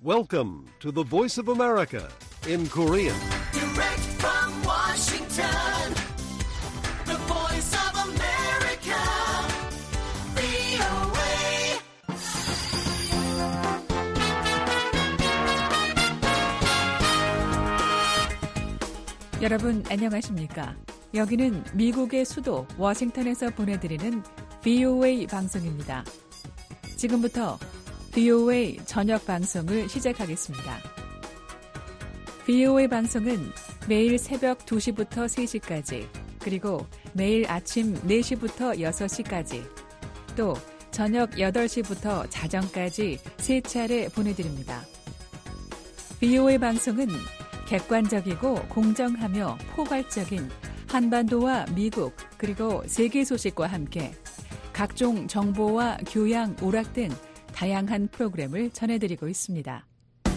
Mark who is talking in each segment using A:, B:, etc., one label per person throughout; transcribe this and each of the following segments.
A: Welcome to the Voice of America in Korean.
B: Direct from Washington, the Voice of America, VOA.
C: 여러분 안녕하십니까? 여기는 미국의 수도 워싱턴에서 보내드리는 VOA 방송입니다. 지금부터 VOA 저녁 방송을 시작하겠습니다. VOA 방송은 매일 새벽 2시부터 3시까지, 그리고 매일 아침 4시부터 6시까지, 또 저녁 8시부터 자정까지 3차례 보내드립니다. VOA 방송은 객관적이고 공정하며 포괄적인 한반도와 미국, 그리고 세계 소식과 함께 각종 정보와 교양, 오락 등 다양한 프로그램을 전해드리고 있습니다.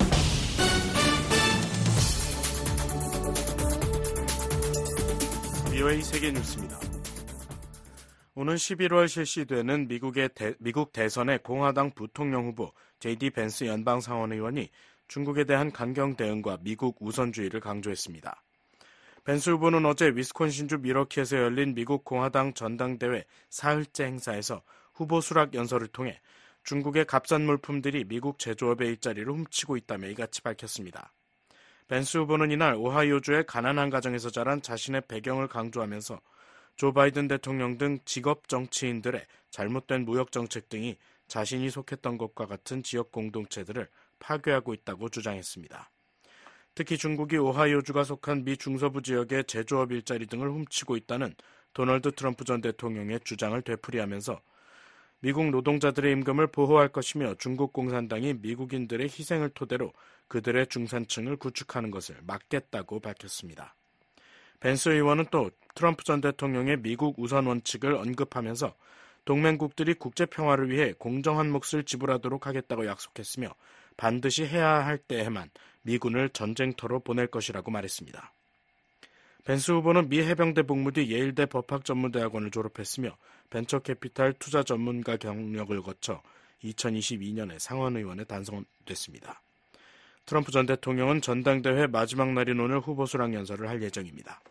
D: VOA 세계 뉴스입니다. 오는 11월 실시되는 미국 대선의 공화당 부통령 후보 J.D. 벤스 연방상원의원이 중국에 대한 강경 대응과 미국 우선주의를 강조했습니다. 벤스 후보는 어제 위스콘신주 밀워키에서 열린 미국 공화당 전당대회 사흘째 행사에서 후보 수락 연설을 통해 중국의 값싼 물품들이 미국 제조업의 일자리를 훔치고 있다며 이같이 밝혔습니다. 벤스 후보는 이날 오하이오주의 가난한 가정에서 자란 자신의 배경을 강조하면서 조 바이든 대통령 등 직업 정치인들의 잘못된 무역 정책 등이 자신이 속했던 것과 같은 지역 공동체들을 파괴하고 있다고 주장했습니다. 특히 중국이 오하이오주가 속한 미 중서부 지역의 제조업 일자리 등을 훔치고 있다는 도널드 트럼프 전 대통령의 주장을 되풀이하면서 미국 노동자들의 임금을 보호할 것이며 중국 공산당이 미국인들의 희생을 토대로 그들의 중산층을 구축하는 것을 막겠다고 밝혔습니다. 벤스 의원은 또 트럼프 전 대통령의 미국 우선 원칙을 언급하면서 동맹국들이 국제평화를 위해 공정한 몫을 지불하도록 하겠다고 약속했으며 반드시 해야 할 때에만 미군을 전쟁터로 보낼 것이라고 말했습니다. 벤스 후보는 미 해병대 복무 뒤 예일대 법학전문대학원을 졸업했으며 벤처캐피탈 투자 전문가 경력을 거쳐 2022년에 상원의원에 당선됐습니다. 트럼프 전 대통령은 전당대회 마지막 날인 오늘 후보 수락 연설을 할 예정입니다.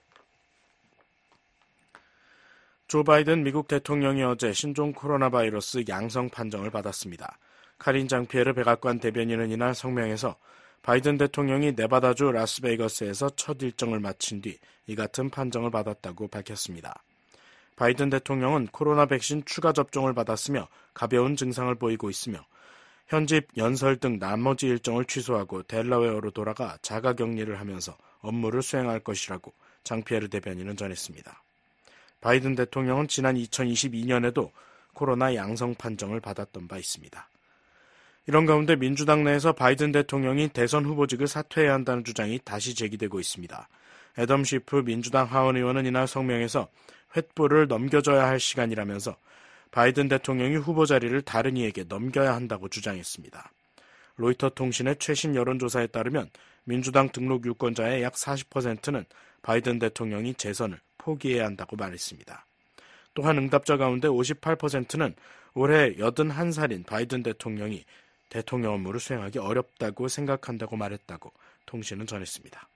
D: 조 바이든 미국 대통령이 어제 신종 코로나 바이러스 양성 판정을 받았습니다. 카린 장피에르 백악관 대변인은 이날 성명에서 바이든 대통령이 네바다주 라스베이거스에서 첫 일정을 마친 뒤 이 같은 판정을 받았다고 밝혔습니다. 바이든 대통령은 코로나 백신 추가 접종을 받았으며 가벼운 증상을 보이고 있으며 현지 연설 등 나머지 일정을 취소하고 델라웨어로 돌아가 자가격리를 하면서 업무를 수행할 것이라고 장피에르 대변인은 전했습니다. 바이든 대통령은 지난 2022년에도 코로나 양성 판정을 받았던 바 있습니다. 이런 가운데 민주당 내에서 바이든 대통령이 대선 후보직을 사퇴해야 한다는 주장이 다시 제기되고 있습니다. 애덤 시프 민주당 하원의원은 이날 성명에서 횃불을 넘겨줘야 할 시간이라면서 바이든 대통령이 후보 자리를 다른 이에게 넘겨야 한다고 주장했습니다. 로이터 통신의 최신 여론조사에 따르면 민주당 등록 유권자의 약 40%는 바이든 대통령이 재선을 포기해야 한다고 말했습니다. 또한 응답자 가운데 58%는 올해 81살인 바이든 대통령이 대통령 업무를 수행하기 어렵다고 생각한다고 말했다고 통신은 전했습니다.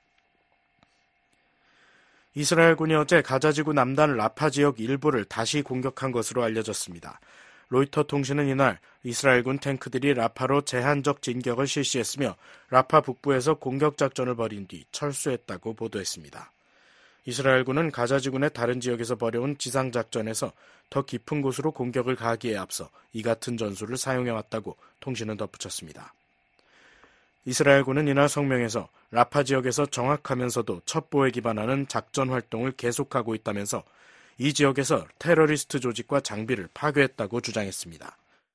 D: 이스라엘군이 어제 가자지구 남단 라파 지역 일부를 다시 공격한 것으로 알려졌습니다. 로이터 통신은 이날 이스라엘군 탱크들이 라파로 제한적 진격을 실시했으며 라파 북부에서 공격 작전을 벌인 뒤 철수했다고 보도했습니다. 이스라엘군은 가자지구의 다른 지역에서 벌여온 지상작전에서 더 깊은 곳으로 공격을 가하기에 앞서 이 같은 전술을 사용해왔다고 통신은 덧붙였습니다. 이스라엘군은 이날 성명에서 라파 지역에서 정확하면서도 첩보에 기반하는 작전 활동을 계속하고 있다면서 이 지역에서 테러리스트 조직과 장비를 파괴했다고 주장했습니다.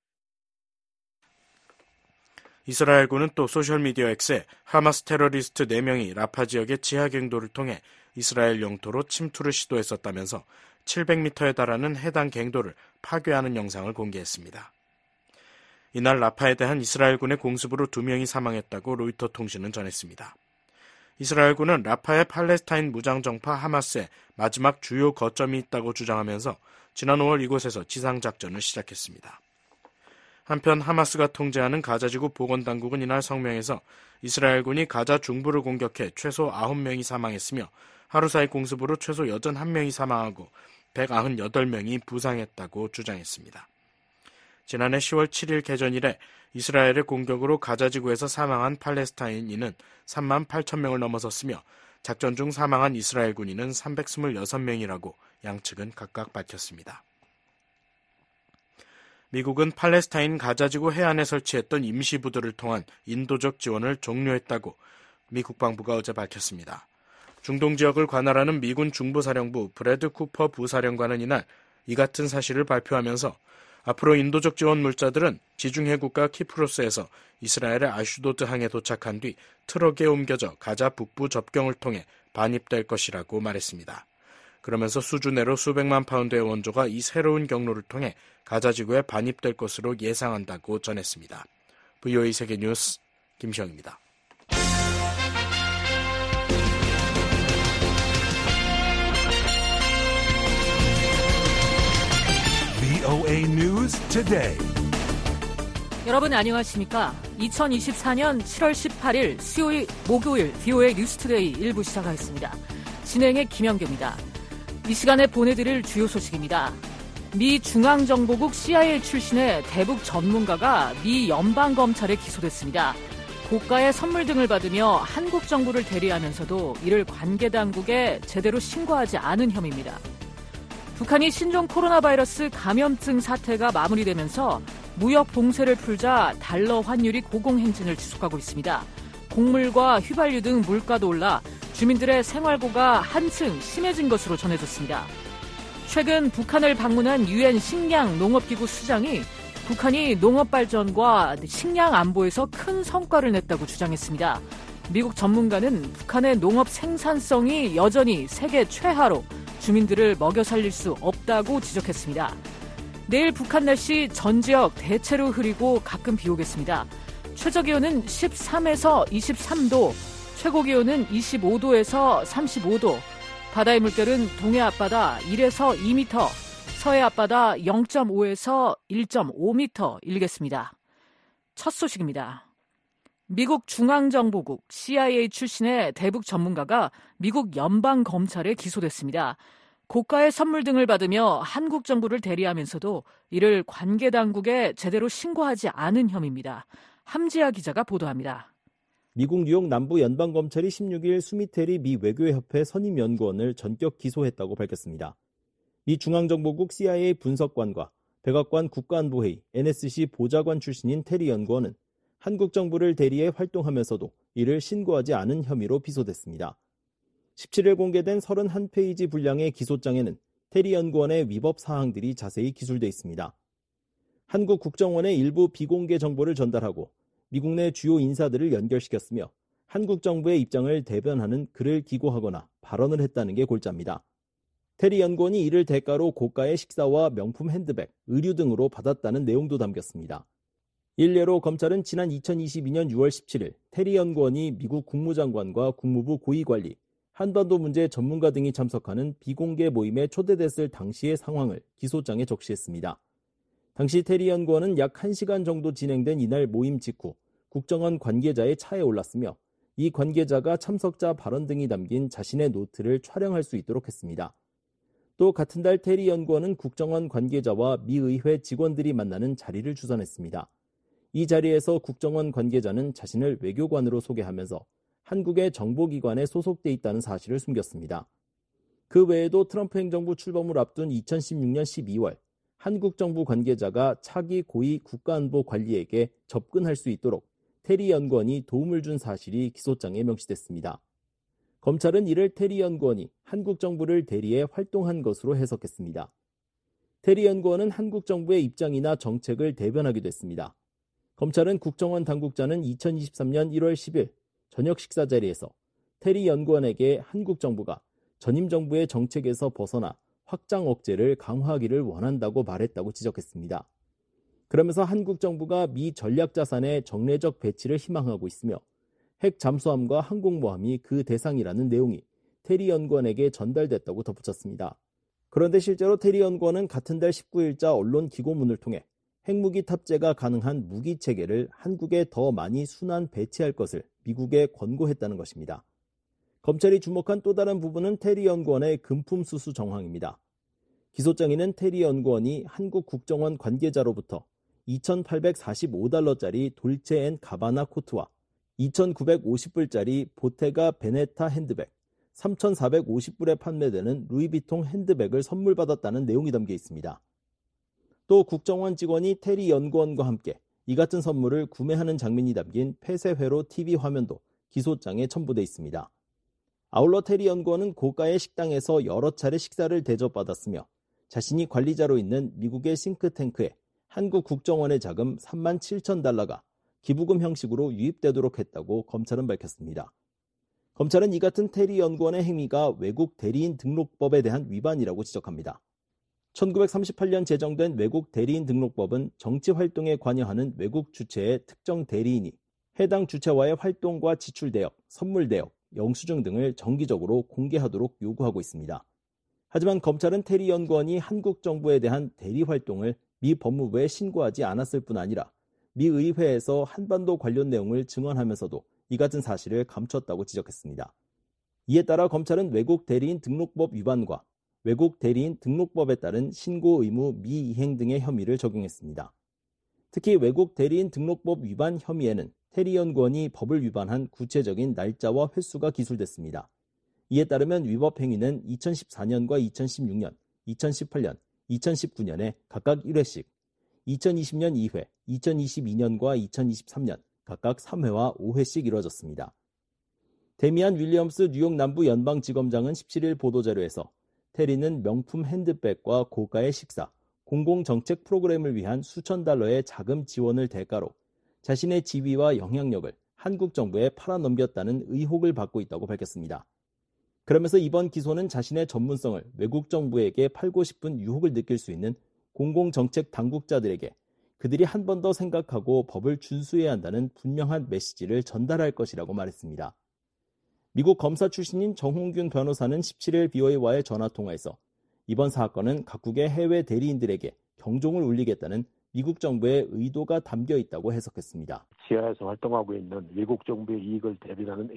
D: 이스라엘군은 또 소셜미디어 X에 하마스 테러리스트 4명이 라파 지역의 지하 갱도를 통해 이스라엘 영토로 침투를 시도했었다면서 700m에 달하는 해당 갱도를 파괴하는 영상을 공개했습니다. 이날 라파에 대한 이스라엘군의 공습으로 2명이 사망했다고 로이터 통신은 전했습니다. 이스라엘군은 라파의 팔레스타인 무장정파 하마스의 마지막 주요 거점이 있다고 주장하면서 지난 5월 이곳에서 지상작전을 시작했습니다. 한편 하마스가 통제하는 가자지구 보건당국은 이날 성명에서 이스라엘군이 가자 중부를 공격해 최소 9명이 사망했으며 하루 사이 공습으로 최소 81명이 사망하고 198명이 부상했다고 주장했습니다. 지난해 10월 7일 개전 이래 이스라엘의 공격으로 가자지구에서 사망한 팔레스타인인은 3만 8천 명을 넘어섰으며 작전 중 사망한 이스라엘 군인은 326명이라고 양측은 각각 밝혔습니다. 미국은 팔레스타인 가자지구 해안에 설치했던 임시부대를 통한 인도적 지원을 종료했다고 미 국방부가 어제 밝혔습니다. 중동 지역을 관할하는 미군 중부사령부 브래드 쿠퍼 부사령관은 이날 이 같은 사실을 발표하면서 앞으로 인도적 지원 물자들은 지중해 국가 키프로스에서 이스라엘의 아슈도드 항에 도착한 뒤 트럭에 옮겨져 가자 북부 접경을 통해 반입될 것이라고 말했습니다. 그러면서 수주 내로 수백만 파운드의 원조가 이 새로운 경로를 통해 가자지구에 반입될 것으로 예상한다고 전했습니다. VOA 세계뉴스 김시영입니다.
A: VOA News Today.
E: 여러분 안녕하십니까? 2024년 7월 18일 수요일 목요일 VOA 뉴스투데이 1부 시작하겠습니다. 진행의 김영규입니다. 이 시간에 보내드릴 주요 소식입니다. 미 중앙정보국 CIA 출신의 대북 전문가가 미 연방검찰에 기소됐습니다. 고가의 선물 등을 받으며 한국 정부를 대리하면서도 이를 관계당국에 제대로 신고하지 않은 혐의입니다. 북한이 신종 코로나 바이러스 감염증 사태가 마무리되면서 무역 봉쇄를 풀자 달러 환율이 고공행진을 지속하고 있습니다. 곡물과 휘발유 등 물가도 올라 주민들의 생활고가 한층 심해진 것으로 전해졌습니다. 최근 북한을 방문한 유엔 식량 농업기구 수장이 북한이 농업 발전과 식량 안보에서 큰 성과를 냈다고 주장했습니다. 미국 전문가는 북한의 농업 생산성이 여전히 세계 최하로 주민들을 먹여 살릴 수 없다고 지적했습니다. 내일 북한 날씨 전 지역 대체로 흐리고 가끔 비 오겠습니다. 최저기온은 13에서 23도, 최고기온은 25도에서 35도, 바다의 물결은 동해 앞바다 1에서 2m, 서해 앞바다 0.5에서 1.5m 일겠습니다. 첫 소식입니다. 미국 중앙정보국 CIA 출신의 대북 전문가가 미국 연방검찰에 기소됐습니다. 고가의 선물 등을 받으며 한국 정부를 대리하면서도 이를 관계당국에 제대로 신고하지 않은 혐의입니다. 함지아 기자가 보도합니다.
F: 미국 뉴욕 남부 연방검찰이 16일 수미테리 미 외교협회 선임연구원을 전격 기소했다고 밝혔습니다. 미 중앙정보국 CIA 분석관과 백악관 국가안보회의 NSC 보좌관 출신인 테리 연구원은 한국 정부를 대리해 활동하면서도 이를 신고하지 않은 혐의로 기소됐습니다. 17일 공개된 31페이지 분량의 기소장에는 테리 연구원의 위법 사항들이 자세히 기술돼 있습니다. 한국 국정원의 일부 비공개 정보를 전달하고 미국 내 주요 인사들을 연결시켰으며 한국 정부의 입장을 대변하는 글을 기고하거나 발언을 했다는 게 골자입니다. 테리 연구원이 이를 대가로 고가의 식사와 명품 핸드백, 의류 등으로 받았다는 내용도 담겼습니다. 일례로 검찰은 지난 2022년 6월 17일 테리 연구원이 미국 국무장관과 국무부 고위관리, 한반도 문제 전문가 등이 참석하는 비공개 모임에 초대됐을 당시의 상황을 기소장에 적시했습니다. 당시 테리 연구원은 약 1시간 정도 진행된 이날 모임 직후 국정원 관계자의 차에 올랐으며 이 관계자가 참석자 발언 등이 담긴 자신의 노트를 촬영할 수 있도록 했습니다. 또 같은 달 테리 연구원은 국정원 관계자와 미 의회 직원들이 만나는 자리를 주선했습니다. 이 자리에서 국정원 관계자는 자신을 외교관으로 소개하면서 한국의 정보기관에 소속돼 있다는 사실을 숨겼습니다. 그 외에도 트럼프 행정부 출범을 앞둔 2016년 12월 한국 정부 관계자가 차기 고위 국가안보 관리에게 접근할 수 있도록 테리 연구원이 도움을 준 사실이 기소장에 명시됐습니다. 검찰은 이를 테리 연구원이 한국 정부를 대리해 활동한 것으로 해석했습니다. 테리 연구원은 한국 정부의 입장이나 정책을 대변하기도 했습니다. 검찰은 국정원 당국자는 2023년 1월 10일 저녁 식사 자리에서 테리 연구원에게 한국 정부가 전임 정부의 정책에서 벗어나 확장 억제를 강화하기를 원한다고 말했다고 지적했습니다. 그러면서 한국 정부가 미 전략자산의 정례적 배치를 희망하고 있으며 핵 잠수함과 항공모함이 그 대상이라는 내용이 테리 연구원에게 전달됐다고 덧붙였습니다. 그런데 실제로 테리 연구원은 같은 달 19일자 언론 기고문을 통해 핵무기 탑재가 가능한 무기 체계를 한국에 더 많이 순환 배치할 것을 미국에 권고했다는 것입니다. 검찰이 주목한 또 다른 부분은 테리 연구원의 금품 수수 정황입니다. 기소장에는 테리 연구원이 한국 국정원 관계자로부터 2,845달러짜리 돌체 앤 가바나 코트와 2,950불짜리 보테가 베네타 핸드백, 3,450불에 판매되는 루이비통 핸드백을 선물받았다는 내용이 담겨 있습니다. 또 국정원 직원이 테리 연구원과 함께 이 같은 선물을 구매하는 장면이 담긴 폐쇄회로 TV 화면도 기소장에 첨부돼 있습니다. 아울러 테리 연구원은 고가의 식당에서 여러 차례 식사를 대접받았으며 자신이 관리자로 있는 미국의 싱크탱크에 한국 국정원의 자금 37,000달러가 기부금 형식으로 유입되도록 했다고 검찰은 밝혔습니다. 검찰은 이 같은 테리 연구원의 행위가 외국 대리인 등록법에 대한 위반이라고 지적합니다. 1938년 제정된 외국 대리인 등록법은 정치활동에 관여하는 외국 주체의 특정 대리인이 해당 주체와의 활동과 지출 대역, 선물 대역, 영수증 등을 정기적으로 공개하도록 요구하고 있습니다. 하지만 검찰은 테리 연구원이 한국 정부에 대한 대리 활동을 미 법무부에 신고하지 않았을 뿐 아니라 미 의회에서 한반도 관련 내용을 증언하면서도 이 같은 사실을 감췄다고 지적했습니다. 이에 따라 검찰은 외국 대리인 등록법 위반과 외국 대리인 등록법에 따른 신고 의무 미이행 등의 혐의를 적용했습니다. 특히 외국 대리인 등록법 위반 혐의에는 테리 연구원이 법을 위반한 구체적인 날짜와 횟수가 기술됐습니다. 이에 따르면 위법 행위는 2014년과 2016년, 2018년, 2019년에 각각 1회씩, 2020년 2회, 2022년과 2023년 각각 3회와 5회씩 이뤄졌습니다. 데미안 윌리엄스 뉴욕 남부 연방지검장은 17일 보도자료에서 테리는 명품 핸드백과 고가의 식사, 공공정책 프로그램을 위한 수천 달러의 자금 지원을 대가로 자신의 지위와 영향력을 한국 정부에 팔아넘겼다는 의혹을 받고 있다고 밝혔습니다. 그러면서 이번 기소는 자신의 전문성을 외국 정부에게 팔고 싶은 유혹을 느낄 수 있는 공공정책 당국자들에게 그들이 한 번 더 생각하고 법을 준수해야 한다는 분명한 메시지를 전달할 것이라고 말했습니다. 미국 검사 출신인 정홍균 변호사는 17일 BOA와의 전화통화에서 이번 사건은 각국의 해외 대리인들에게 경종을 울리겠다는 미국 정부의 의도가 담겨 있다고 해석했습니다.
G: 지하에서 활동하고 있는 외국 정부의 이익을 대변하는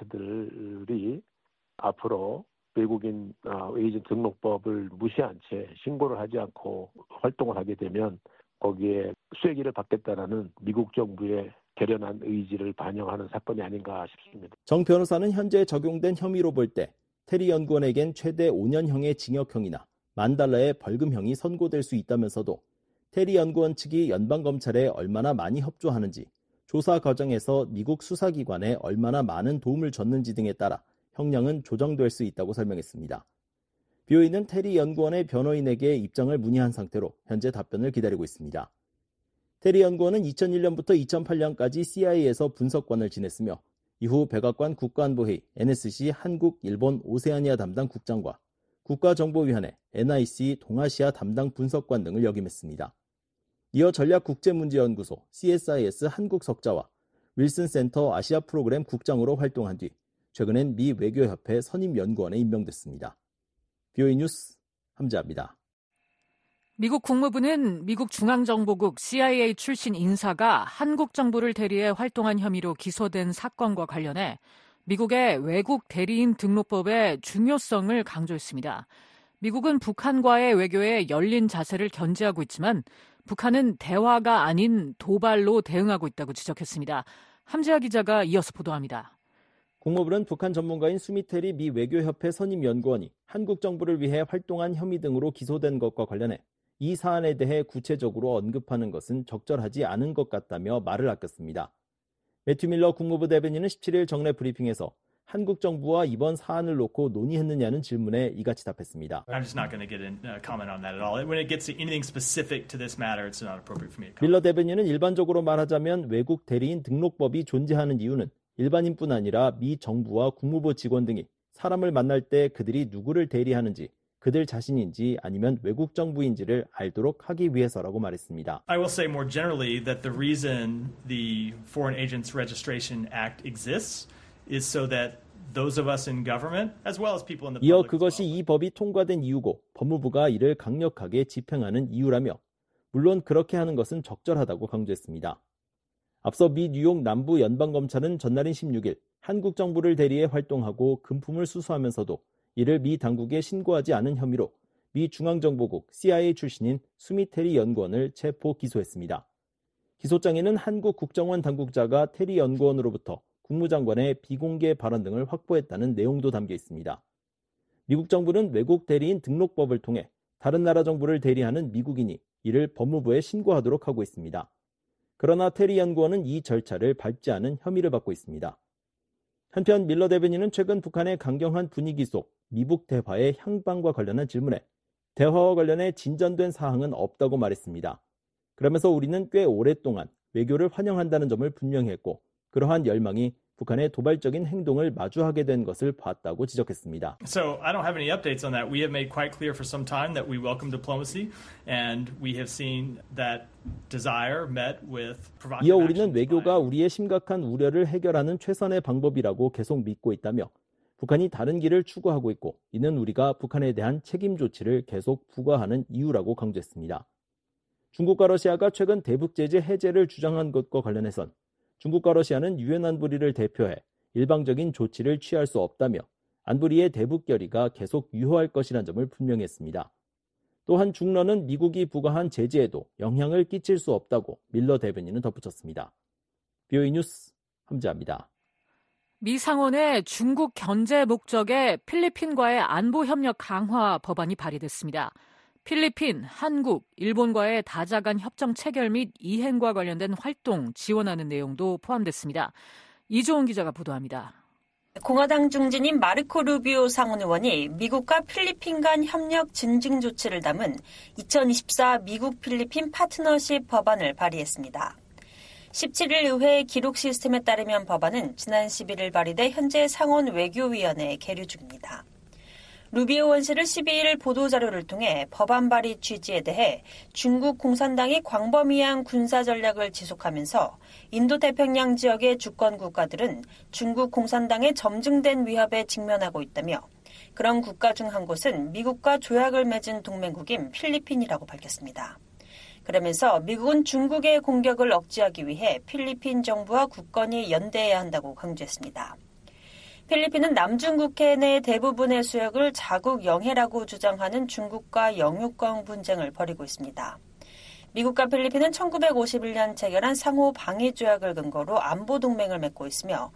G: 에이전트들이 앞으로 외국인 에이전트 등록법을 무시한 채 신고를 하지 않고 활동을 하게 되면 거기에 수혜기를 받겠다라는 미국 정부의 결연한 의지를 반영하는 사건이 아닌가 싶습니다.
F: 정 변호사는 현재 적용된 혐의로 볼 때 테리 연구원에겐 최대 5년형의 징역형이나 $10,000의 벌금형이 선고될 수 있다면서도 테리 연구원 측이 연방검찰에 얼마나 많이 협조하는지, 조사 과정에서 미국 수사기관에 얼마나 많은 도움을 줬는지 등에 따라 형량은 조정될 수 있다고 설명했습니다. BOA는 테리 연구원의 변호인에게 입장을 문의한 상태로 현재 답변을 기다리고 있습니다. 테리 연구원은 2001년부터 2008년까지 CIA에서 분석관을 지냈으며 이후 백악관 국가안보회의 NSC 한국, 일본, 오세아니아 담당 국장과 국가정보위원회 NIC 동아시아 담당 분석관 등을 역임했습니다. 이어 전략국제문제연구소 CSIS 한국 석자와 윌슨 센터 아시아 프로그램 국장으로 활동한 뒤 최근엔 미 외교협회 선임연구원에 임명됐습니다. BOA 뉴스 함지아입니다.
E: 미국 국무부는 미국 중앙정보국 CIA 출신 인사가 한국 정부를 대리해 활동한 혐의로 기소된 사건과 관련해 미국의 외국 대리인 등록법의 중요성을 강조했습니다. 미국은 북한과의 외교에 열린 자세를 견지하고 있지만 북한은 대화가 아닌 도발로 대응하고 있다고 지적했습니다. 함지아 기자가 이어서 보도합니다.
F: 국무부는 북한 전문가인 수미테리 미 외교협회 선임연구원이 한국 정부를 위해 활동한 혐의 등으로 기소된 것과 관련해 이 사안에 대해 구체적으로 언급하는 것은 적절하지 않은 것 같다며 말을 아꼈습니다. 매튜 밀러 국무부 대변인은 17일 정례 브리핑에서 한국 정부와 이번 사안을 놓고 논의했느냐는 질문에 이같이 답했습니다. 밀러 대변인은 일반적으로 말하자면 외국 대리인 등록법이 존재하는 이유는 일반인뿐 아니라 미 정부와 국무부 직원 등이 사람을 만날 때 그들이 누구를 대리하는지 그들 자신인지 아니면 외국 정부인지를 알도록 하기 위해서라고 말했습니다.
H: I will say more generally that the reason the Foreign Agents Registration Act exists is so that those of us in government as well as people in the public.
F: 이어 그것이 이 법이 통과된 이유고 법무부가 이를 강력하게 집행하는 이유라며 물론 그렇게 하는 것은 적절하다고 강조했습니다. 앞서 미 뉴욕 남부 연방검찰은 전날인 16일 한국 정부를 대리해 활동하고 금품을 수수하면서도 이를 미 당국에 신고하지 않은 혐의로 미 중앙정보국 CIA 출신인 수미테리 연구원을 체포 기소했습니다. 기소장에는 한국 국정원 당국자가 테리 연구원으로부터 국무장관의 비공개 발언 등을 확보했다는 내용도 담겨 있습니다. 미국 정부는 외국 대리인 등록법을 통해 다른 나라 정부를 대리하는 미국인이 이를 법무부에 신고하도록 하고 있습니다. 그러나 테리 연구원은 이 절차를 밟지 않은 혐의를 받고 있습니다. 한편 밀러 대변인은 최근 북한의 강경한 분위기 속 미북 대화의 향방과 관련한 질문에 대화와 관련해 진전된 사항은 없다고 말했습니다. 그러면서 우리는 꽤 오랫동안 외교를 환영한다는 점을 분명히 했고 그러한 열망이 북한의 도발적인 행동을 마주하게 된 것을 봤다고 지적했습니다.
H: So I don't have any updates on that. We have made quite clear for some time that we welcome diplomacy and we have seen that desire met with provocative
F: 이어 우리는 외교가 우리의 심각한 우려를 해결하는 최선의 방법이라고 계속 믿고 있다며 북한이 다른 길을 추구하고 있고 이는 우리가 북한에 대한 책임 조치를 계속 부과하는 이유라고 강조했습니다. 중국과 러시아가 최근 대북 제재 해제를 주장한 것과 관련해선 중국과 러시아는 유엔 안보리를 대표해 일방적인 조치를 취할 수 없다며 안보리의 대북 결의가 계속 유효할 것이라는 점을 분명히 했습니다. 또한 중러는 미국이 부과한 제재에도 영향을 끼칠 수 없다고 밀러 대변인은 덧붙였습니다. BOE 뉴스 함지아입니다.
E: 미 상원의 중국 견제 목적의 필리핀과의 안보 협력 강화 법안이 발의됐습니다. 필리핀, 한국, 일본과의 다자간 협정 체결 및 이행과 관련된 활동 지원하는 내용도 포함됐습니다. 이조은 기자가 보도합니다.
I: 공화당 중진인 마르코 루비오 상원 의원이 미국과 필리핀 간 협력 증진 조치를 담은 2024 미국 필리핀 파트너십 법안을 발의했습니다. 17일 의회 기록 시스템에 따르면 법안은 지난 11일 발의돼 현재 상원 외교위원회에 계류 중입니다. 루비오 원실은 12일 보도자료를 통해 법안 발의 취지에 대해 중국 공산당이 광범위한 군사 전략을 지속하면서 인도태평양 지역의 주권 국가들은 중국 공산당의 점증된 위협에 직면하고 있다며 그런 국가 중 한 곳은 미국과 조약을 맺은 동맹국인 필리핀이라고 밝혔습니다. 그러면서 미국은 중국의 공격을 억제하기 위해 필리핀 정부와 굳건히 연대해야 한다고 강조했습니다. 필리핀은 남중국해 내 대부분의 수역을 자국 영해라고 주장하는 중국과 영유권 분쟁을 벌이고 있습니다. 미국과 필리핀은 1951년 체결한 상호 방위 조약을 근거로 안보 동맹을 맺고 있으며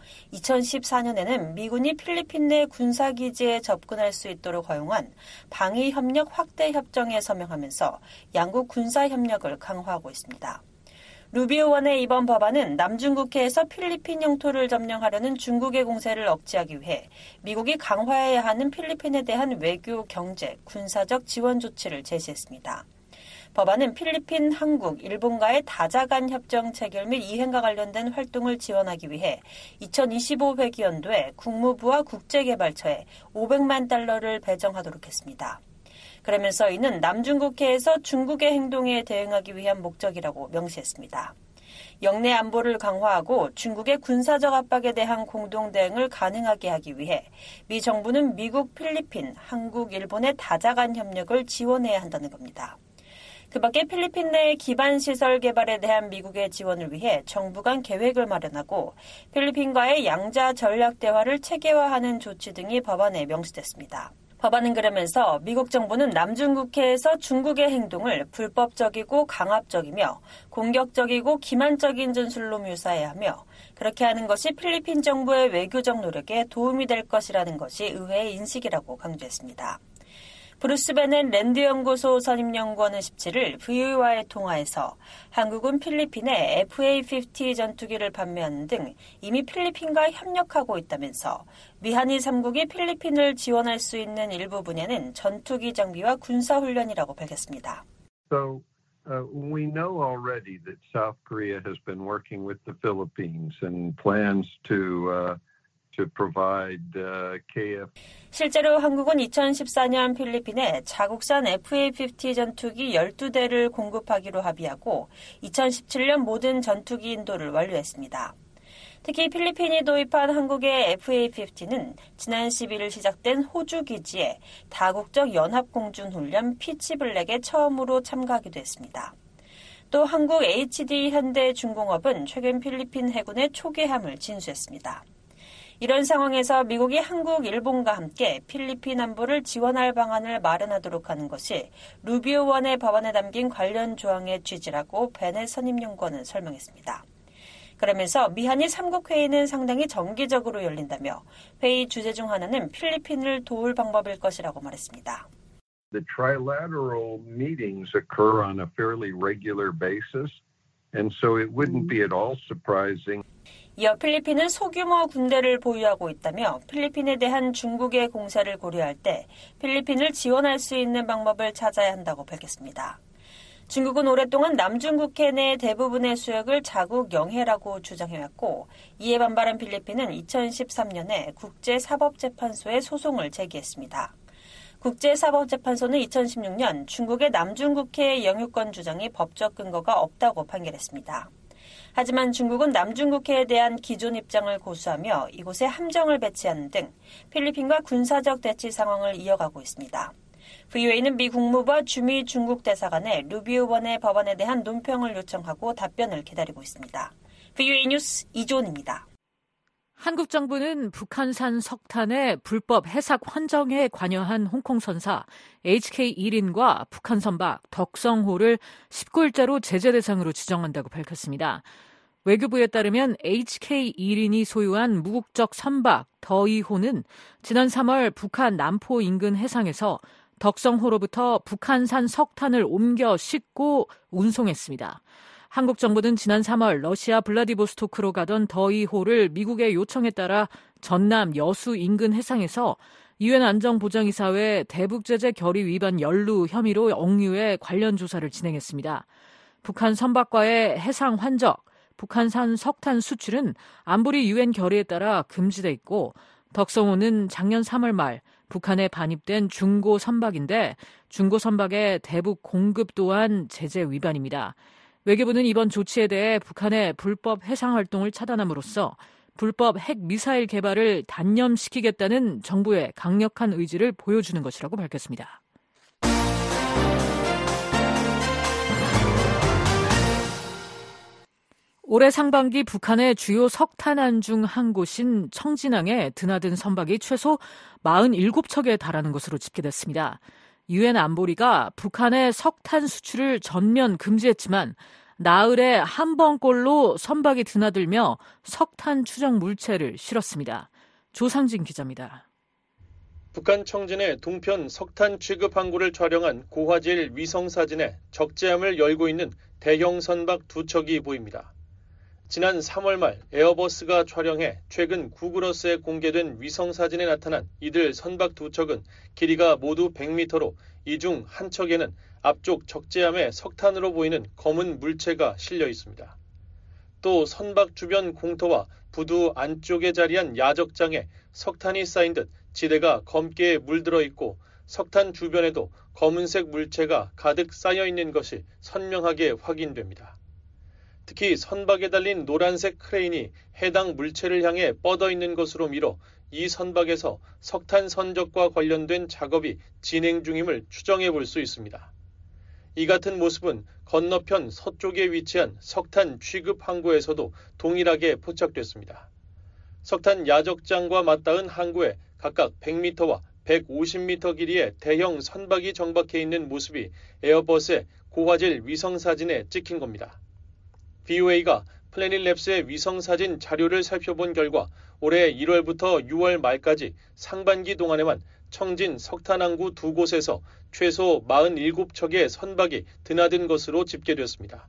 I: 2014년에는 미군이 필리핀 내 군사기지에 접근할 수 있도록 허용한 방위 협력 확대 협정에 서명하면서 양국 군사 협력을 강화하고 있습니다. 루비오 원의 이번 법안은 남중국해에서 필리핀 영토를 점령하려는 중국의 공세를 억제하기 위해 미국이 강화해야 하는 필리핀에 대한 외교, 경제, 군사적 지원 조치를 제시했습니다. 법안은 필리핀, 한국, 일본과의 다자간 협정 체결 및 이행과 관련된 활동을 지원하기 위해 2025 회기연도에 국무부와 국제개발처에 $500만 배정하도록 했습니다. 그러면서 이는 남중국해에서 중국의 행동에 대응하기 위한 목적이라고 명시했습니다. 영내 안보를 강화하고 중국의 군사적 압박에 대한 공동 대응을 가능하게 하기 위해 미 정부는 미국, 필리핀, 한국, 일본의 다자간 협력을 지원해야 한다는 겁니다. 그 밖에 필리핀 내 기반시설 개발에 대한 미국의 지원을 위해 정부 간 계획을 마련하고 필리핀과의 양자 전략 대화를 체계화하는 조치 등이 법안에 명시됐습니다. 법안은 그러면서 미국 정부는 남중국해에서 중국의 행동을 불법적이고 강압적이며 공격적이고 기만적인 전술로 묘사해야 하며 그렇게 하는 것이 필리핀 정부의 외교적 노력에 도움이 될 것이라는 것이 의회의 인식이라고 강조했습니다. 브루스 베넷 랜드연구소 선임연구원은 17일 VOA와의 통화에서 한국은 필리핀에 FA-50 전투기를 판매하는 등 이미 필리핀과 협력하고 있다면서 미한일 3국이 필리핀을 지원할 수 있는 일부 분야는 전투기 장비와 군사훈련이라고 밝혔습니다.
J: So we know already that South Korea has been working with the Philippines and plans to provide KF.
I: 실제로 한국은 2014년 필리핀에 자국산 FA-50 전투기 12대를 공급하기로 합의하고 2017년 모든 전투기 인도를 완료했습니다. 특히 필리핀이 도입한 한국의 FA-50는 지난 11일 시작된 호주 기지에 다국적 연합공중훈련 피치블랙에 처음으로 참가하기도 했습니다. 또 한국 HD현대중공업은 최근 필리핀 해군의 초계함을 진수했습니다. 이런 상황에서 미국이 한국, 일본과 함께 필리핀 안보를 지원할 방안을 마련하도록 하는 것이 루비오 원의 법안에 담긴 관련 조항의 취지라고 베넷 선임연구원은 설명했습니다. 그러면서 미한일 3국 회의는 상당히 정기적으로 열린다며 회의 주제 중 하나는 필리핀을 도울 방법일 것이라고 말했습니다.
J: The trilateral meetings occur on a fairly regular basis, and so it wouldn't be at all surprising.
I: 이어 필리핀은 소규모 군대를 보유하고 있다며 필리핀에 대한 중국의 공세를 고려할 때 필리핀을 지원할 수 있는 방법을 찾아야 한다고 밝혔습니다. 중국은 오랫동안 남중국해 내 대부분의 수역을 자국 영해라고 주장해왔고 이에 반발한 필리핀은 2013년에 국제사법재판소에 소송을 제기했습니다. 국제사법재판소는 2016년 중국의 남중국해 영유권 주장이 법적 근거가 없다고 판결했습니다. 하지만 중국은 남중국해에 대한 기존 입장을 고수하며 이곳에 함정을 배치하는 등 필리핀과 군사적 대치 상황을 이어가고 있습니다. VOA는 미 국무부와 주미 중국 대사관에 루비오 원의 법안에 대한 논평을 요청하고 답변을 기다리고 있습니다. VOA 뉴스 이조은입니다.
E: 한국 정부는 북한산 석탄의 불법 해삭 환정에 관여한 홍콩 선사 HK 1인과 북한 선박 덕성호를 19일자로 제재 대상으로 지정한다고 밝혔습니다. 외교부에 따르면 HK 1인이 소유한 무국적 선박 더이호는 지난 3월 북한 남포 인근 해상에서 덕성호로부터 북한산 석탄을 옮겨 싣고 운송했습니다. 한국 정부는 지난 3월 러시아 블라디보스토크로 가던 더이호를 미국의 요청에 따라 전남 여수 인근 해상에서 유엔 안전보장이사회 대북제재 결의 위반 연루 혐의로 억류해 관련 조사를 진행했습니다. 북한 선박과의 해상 환적, 북한산 석탄 수출은 안보리 유엔 결의에 따라 금지돼 있고 덕성호는 작년 3월 말 북한에 반입된 중고 선박인데 중고 선박의 대북 공급 또한 제재 위반입니다. 외교부는 이번 조치에 대해 북한의 불법 해상 활동을 차단함으로써 불법 핵 미사일 개발을 단념시키겠다는 정부의 강력한 의지를 보여주는 것이라고 밝혔습니다. 올해 상반기 북한의 주요 석탄안 중 한 곳인 청진항에 드나든 선박이 최소 47척에 달하는 것으로 집계됐습니다. 유엔 안보리가 북한의 석탄 수출을 전면 금지했지만 나흘에 한 번꼴로 선박이 드나들며 석탄 추정 물체를 실었습니다. 조상진 기자입니다.
K: 북한 청진의 동편 석탄 취급 항구를 촬영한 고화질 위성사진에 적재함을 열고 있는 대형 선박 두 척이 보입니다. 지난 3월 말 에어버스가 촬영해 최근 구글어스에 공개된 위성사진에 나타난 이들 선박 두 척은 길이가 모두 100m로 이 중 한 척에는 앞쪽 적재함에 석탄으로 보이는 검은 물체가 실려 있습니다. 또 선박 주변 공터와 부두 안쪽에 자리한 야적장에 석탄이 쌓인 듯 지대가 검게 물들어 있고 석탄 주변에도 검은색 물체가 가득 쌓여 있는 것이 선명하게 확인됩니다. 특히 선박에 달린 노란색 크레인이 해당 물체를 향해 뻗어 있는 것으로 미뤄 이 선박에서 석탄 선적과 관련된 작업이 진행 중임을 추정해 볼 수 있습니다. 이 같은 모습은 건너편 서쪽에 위치한 석탄 취급 항구에서도 동일하게 포착됐습니다. 석탄 야적장과 맞닿은 항구에 각각 100m와 150m 길이의 대형 선박이 정박해 있는 모습이 에어버스의 고화질 위성사진에 찍힌 겁니다. VOA가 플래닛랩스의 위성사진 자료를 살펴본 결과 올해 1월부터 6월 말까지 상반기 동안에만 청진 석탄항구 두 곳에서 최소 47척의 선박이 드나든 것으로 집계됐습니다.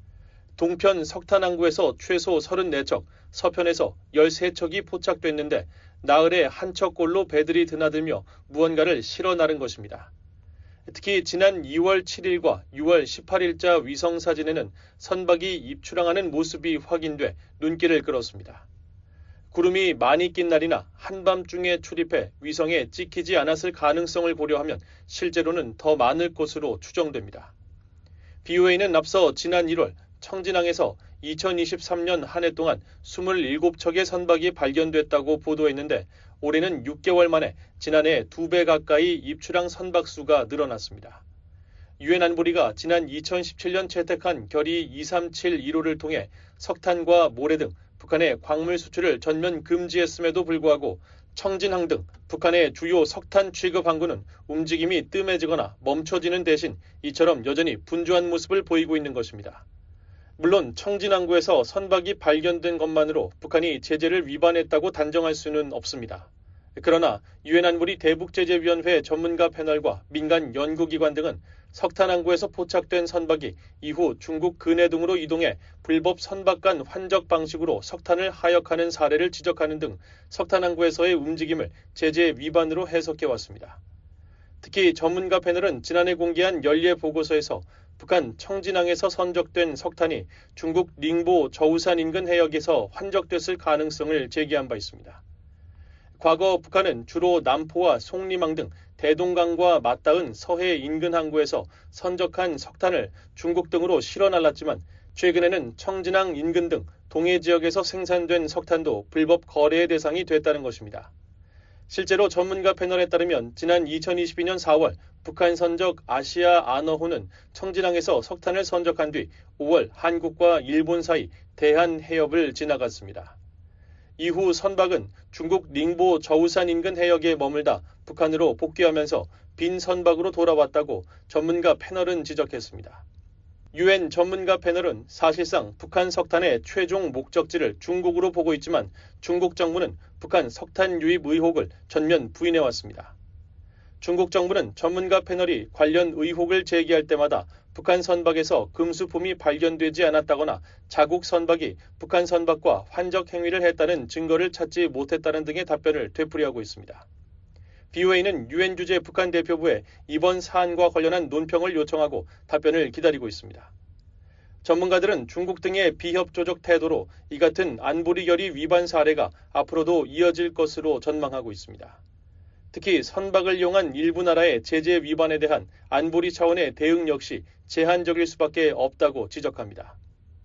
K: 동편 석탄항구에서 최소 34척, 서편에서 13척이 포착됐는데 나흘에 한 척꼴로 배들이 드나들며 무언가를 실어 나른 것입니다. 특히 지난 2월 7일과 6월 18일자 위성사진에는 선박이 입출항하는 모습이 확인돼 눈길을 끌었습니다. 구름이 많이 낀 날이나 한밤중에 출입해 위성에 찍히지 않았을 가능성을 고려하면 실제로는 더 많을 것으로 추정됩니다. VOA는 앞서 지난 1월 청진항에서 2023년 한 해 동안 27척의 선박이 발견됐다고 보도했는데 올해는 6개월 만에 지난해 2배 가까이 입출항 선박 수가 늘어났습니다. 유엔 안보리가 지난 2017년 채택한 결의 2371호를 통해 석탄과 모래 등 북한의 광물 수출을 전면 금지했음에도 불구하고 청진항 등 북한의 주요 석탄 취급 항구는 움직임이 뜸해지거나 멈춰지는 대신 이처럼 여전히 분주한 모습을 보이고 있는 것입니다. 물론 청진항구에서 선박이 발견된 것만으로 북한이 제재를 위반했다고 단정할 수는 없습니다. 그러나 유엔 안보리 대북제재위원회 전문가 패널과 민간 연구기관 등은 석탄항구에서 포착된 선박이 이후 중국 근해 등으로 이동해 불법 선박 간 환적 방식으로 석탄을 하역하는 사례를 지적하는 등 석탄항구에서의 움직임을 제재 위반으로 해석해왔습니다. 특히 전문가 패널은 지난해 공개한 연례 보고서에서 북한 청진항에서 선적된 석탄이 중국 닝보 저우산 인근 해역에서 환적됐을 가능성을 제기한 바 있습니다. 과거 북한은 주로 남포와 송리망 등 대동강과 맞닿은 서해 인근 항구에서 선적한 석탄을 중국 등으로 실어 날랐지만 최근에는 청진항 인근 등 동해 지역에서 생산된 석탄도 불법 거래의 대상이 됐다는 것입니다. 실제로 전문가 패널에 따르면 지난 2022년 4월 북한 선적 아시아 아너호는 청진항에서 석탄을 선적한 뒤 5월 한국과 일본 사이 대한 해협을 지나갔습니다. 이후 선박은 중국 닝보 저우산 인근 해역에 머물다 북한으로 복귀하면서 빈 선박으로 돌아왔다고 전문가 패널은 지적했습니다. 유엔 전문가 패널은 사실상 북한 석탄의 최종 목적지를 중국으로 보고 있지만 중국 정부는 북한 석탄 유입 의혹을 전면 부인해왔습니다. 중국 정부는 전문가 패널이 관련 의혹을 제기할 때마다 북한 선박에서 금수품이 발견되지 않았다거나 자국 선박이 북한 선박과 환적 행위를 했다는 증거를 찾지 못했다는 등의 답변을 되풀이하고 있습니다. BOA는 유엔 주재 북한 대표부에 이번 사안과 관련한 논평을 요청하고 답변을 기다리고 있습니다. 전문가들은 중국 등의 비협조적 태도로 이 같은 안보리 결의 위반 사례가 앞으로도 이어질 것으로 전망하고 있습니다. 특히 선박을 이용한 일부 나라의 제재 위반에 대한 안보리 차원의 대응 역시 제한적일 수밖에 없다고 지적합니다.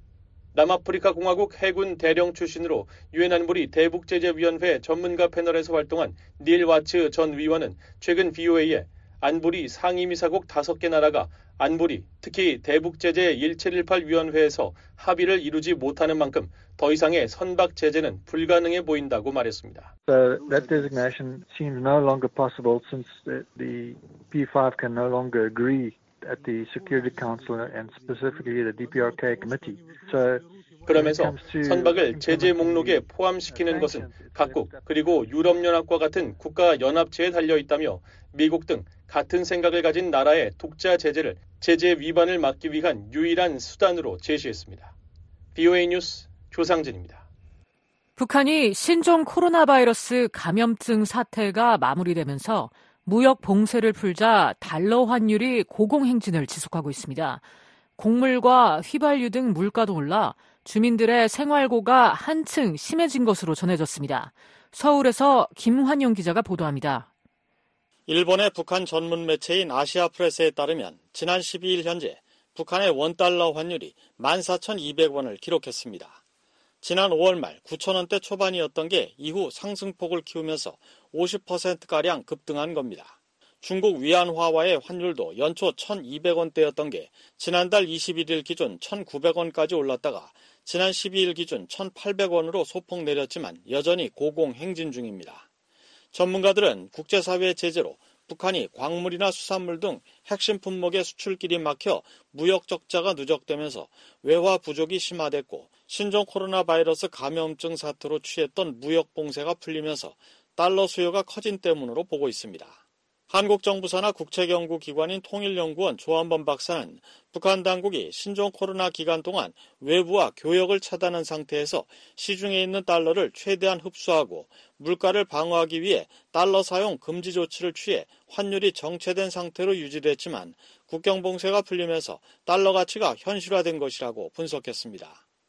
K: 남아프리카 공화국 해군 대령 출신으로 유엔 안보리 대북제재위원회 전문가 패널에서 활동한 닐 와츠 전 위원은 최근 BOA에 안보리 상임이사국 5개 나라가 안보리, 특히 대북제재 1718위원회에서 합의를 이루지 못하는 만큼 더 이상의 선박 제재는 불가능해 보인다고 말했습니다.
L: So that designation seems no longer possible since the P5 can no longer agree at the Security Council and specifically the DPRK committee. So
K: 그러면서 선박을 제재 목록에 포함시키는 것은 각국 그리고 유럽연합과 같은 국가 연합체에 달려 있다며 미국 등 같은 생각을 가진 나라의 독자 제재를 제재 위반을 막기 위한 유일한 수단으로 제시했습니다. BOA 뉴스 조상진입니다.
E: 북한이 신종 코로나 바이러스 감염증 사태가 마무리되면서 무역 봉쇄를 풀자 달러 환율이 고공행진을 지속하고 있습니다. 곡물과 휘발유 등 물가도 올라 주민들의 생활고가 한층 심해진 것으로 전해졌습니다. 서울에서 김환영 기자가 보도합니다.
M: 일본의 북한 전문 매체인 아시아프레스에 따르면 지난 12일 현재 북한의 원달러 환율이 14,200원을 기록했습니다. 지난 5월 말 9,000원대 초반이었던 게 이후 상승폭을 키우면서 50%가량 급등한 겁니다. 중국 위안화와의 환율도 연초 1,200원대였던 게 지난달 21일 기준 1,900원까지 올랐다가 지난 12일 기준 1,800원으로 소폭 내렸지만 여전히 고공행진 중입니다. 전문가들은 국제사회의 제재로 북한이 광물이나 수산물 등 핵심 품목의 수출길이 막혀 무역 적자가 누적되면서 외화 부족이 심화됐고 신종 코로나 바이러스 감염증 사태로 취했던 무역 봉쇄가 풀리면서 달러 수요가 커진 때문으로 보고 있습니다. 한국 정부 산하 국책연구기관인 통일연구원 조한범 박사는 북한 당국이 신종 코로나 기간 동안 외부와 교역을 차단한 상태에서 시중에 있는 달러를 최대한 흡수하고 물가를 방어하기 위해 달러 사용 금지 조치를 취해 환율이 정체된 상태로 유지됐지만 국경 봉쇄가 풀리면서 달러 가치가 현실화된 것이라고 분석했습니다.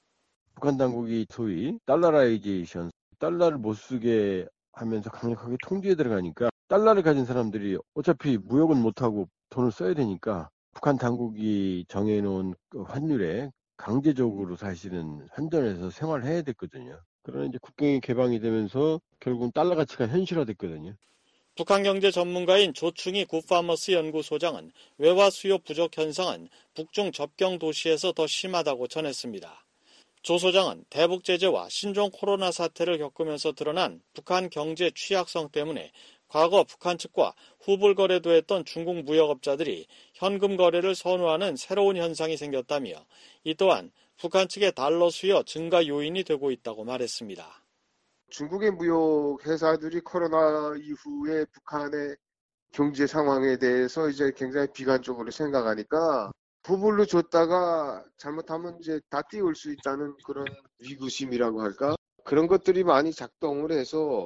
N: 북한 당국이 소위 달러라이제이션, 달러를 못 쓰게 하면서 강력하게 통제에 들어가니까 달러를 가진 사람들이 어차피 무역은 못하고 돈을 써야 되니까 북한 당국이 정해놓은 그 환율에 강제적으로 사실은 환전해서 생활해야 됐거든요. 그러나 이제 국경이 개방이 되면서 결국은 달러 가치가 현실화됐거든요.
M: 북한 경제 전문가인 조충희 굿파머스 연구소장은 외화 수요 부족 현상은 북중 접경 도시에서 더 심하다고 전했습니다. 조 소장은 대북 제재와 신종 코로나 사태를 겪으면서 드러난 북한 경제 취약성 때문에 과거 북한 측과 후불 거래도 했던 중국 무역업자들이 현금 거래를 선호하는 새로운 현상이 생겼다며 이 또한 북한 측의 달러 수요 증가 요인이 되고 있다고 말했습니다.
O: 중국의 무역 회사들이 코로나 이후에 북한의 경제 상황에 대해서 이제 굉장히 비관적으로 생각하니까 후불로 줬다가 잘못하면 이제 다 띄울 수 있다는 그런 위구심이라고 할까? 그런 것들이 많이 작동을 해서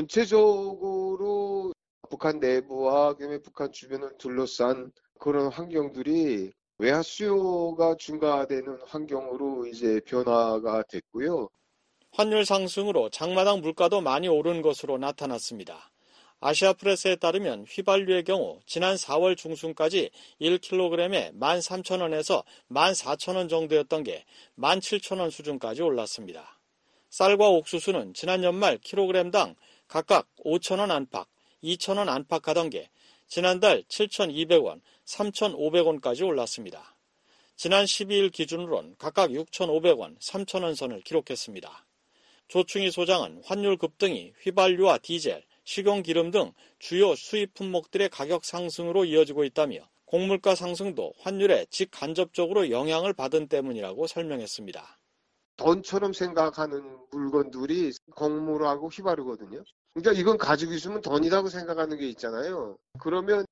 O: 전체적으로 북한 내부와 그다음에 북한 주변을 둘러싼 그런 환경들이 외화 수요가 증가되는 환경으로 이제 변화가 됐고요.
M: 환율 상승으로 장마당 물가도 많이 오른 것으로 나타났습니다. 아시아프레스에 따르면 휘발유의 경우 지난 4월 중순까지 1kg에 13,000원에서 14,000원 정도였던 게 17,000원 수준까지 올랐습니다. 쌀과 옥수수는 지난 연말 kg당 각각 5,000원 안팎, 2,000원 안팎하던 게 지난달 7,200원, 3,500원까지 올랐습니다. 지난 12일 기준으론 각각 6,500원, 3,000원 선을 기록했습니다. 조충희 소장은 환율 급등이 휘발유와 디젤, 식용기름 등 주요 수입 품목들의 가격 상승으로 이어지고 있다며 곡물가 상승도 환율에 직간접적으로 영향을 받은 때문이라고 설명했습니다.
O: 돈처럼 생각하는 물건들이 곡물하고 휘발유거든요. 그러니까 이건 가지고 있으면 돈이라고 생각하는 게 있잖아요. 그러면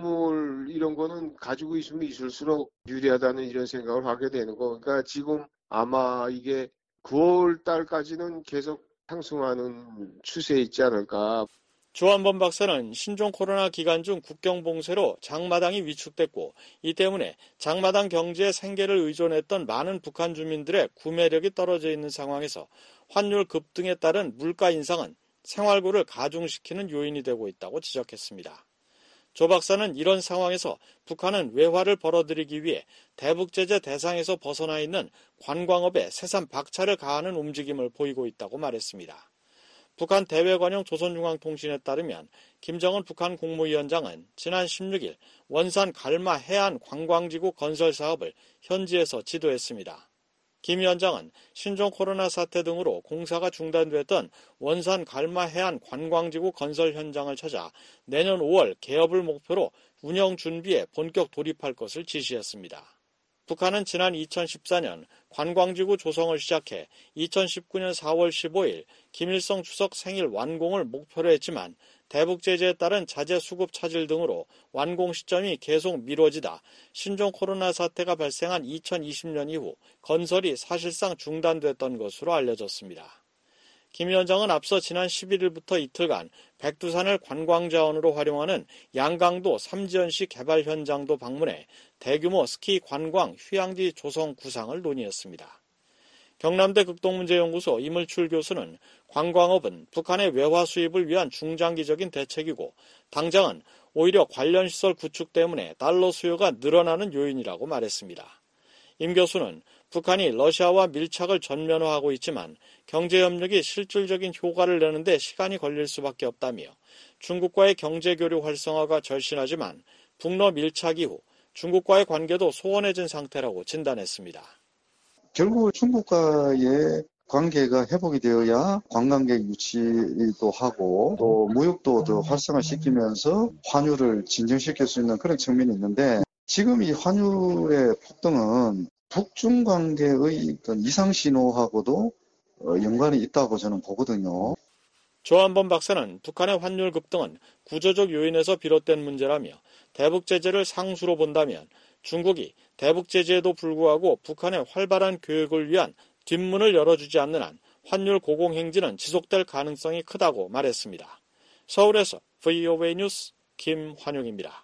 O: 곡물 이런 거는 가지고 있으면 있을수록 유리하다는 이런 생각을 하게 되는 거. 그러니까 지금 아마 이게 9월 달까지는 계속 상승하는 추세에 있지 않을까.
M: 조한범 박사는 신종 코로나 기간 중 국경 봉쇄로 장마당이 위축됐고 이 때문에 장마당 경제에 생계를 의존했던 많은 북한 주민들의 구매력이 떨어져 있는 상황에서 환율 급등에 따른 물가 인상은 생활고를 가중시키는 요인이 되고 있다고 지적했습니다. 조 박사는 이런 상황에서 북한은 외화를 벌어들이기 위해 대북 제재 대상에서 벗어나 있는 관광업에 새삼 박차를 가하는 움직임을 보이고 있다고 말했습니다. 북한 대외관용 조선중앙통신에 따르면 김정은 북한 국무위원장은 지난 16일 원산 갈마 해안 관광지구 건설 사업을 현지에서 지도했습니다. 김 위원장은 신종 코로나 사태 등으로 공사가 중단됐던 원산 갈마 해안 관광지구 건설 현장을 찾아 내년 5월 개업을 목표로 운영 준비에 본격 돌입할 것을 지시했습니다. 북한은 지난 2014년 관광지구 조성을 시작해 2019년 4월 15일 김일성 주석 생일 완공을 목표로 했지만 대북 제재에 따른 자재 수급 차질 등으로 완공 시점이 계속 미뤄지다 신종 코로나 사태가 발생한 2020년 이후 건설이 사실상 중단됐던 것으로 알려졌습니다. 김 위원장은 앞서 지난 11일부터 이틀간 백두산을 관광자원으로 활용하는 양강도 삼지연시 개발 현장도 방문해 대규모 스키 관광 휴양지 조성 구상을 논의했습니다. 경남대 극동문제연구소 이물출 교수는 관광업은 북한의 외화 수입을 위한 중장기적인 대책이고 당장은 오히려 관련 시설 구축 때문에 달러 수요가 늘어나는 요인이라고 말했습니다. 임 교수는 북한이 러시아와 밀착을 전면화하고 있지만 경제협력이 실질적인 효과를 내는데 시간이 걸릴 수밖에 없다며 중국과의 경제교류 활성화가 절실하지만 북러 밀착 이후 중국과의 관계도 소원해진 상태라고 진단했습니다.
P: 결국 중국과의 관계가 회복이 되어야 관광객 유치도 하고 또 무역도 더 활성화시키면서 환율을 진정시킬 수 있는 그런 측면이 있는데 지금 이 환율의 폭등은 북중 관계의 어떤 이상 신호하고도 연관이 있다고 저는 보거든요.
M: 조한범 박사는 북한의 환율 급등은 구조적 요인에서 비롯된 문제라며 대북 제재를 상수로 본다면 중국이 대북 제재에도 불구하고 북한의 활발한 교역을 위한 뒷문을 열어주지 않는 한 환율 고공행진은 지속될 가능성이 크다고 말했습니다. 서울에서 VOA 뉴스 김환용입니다.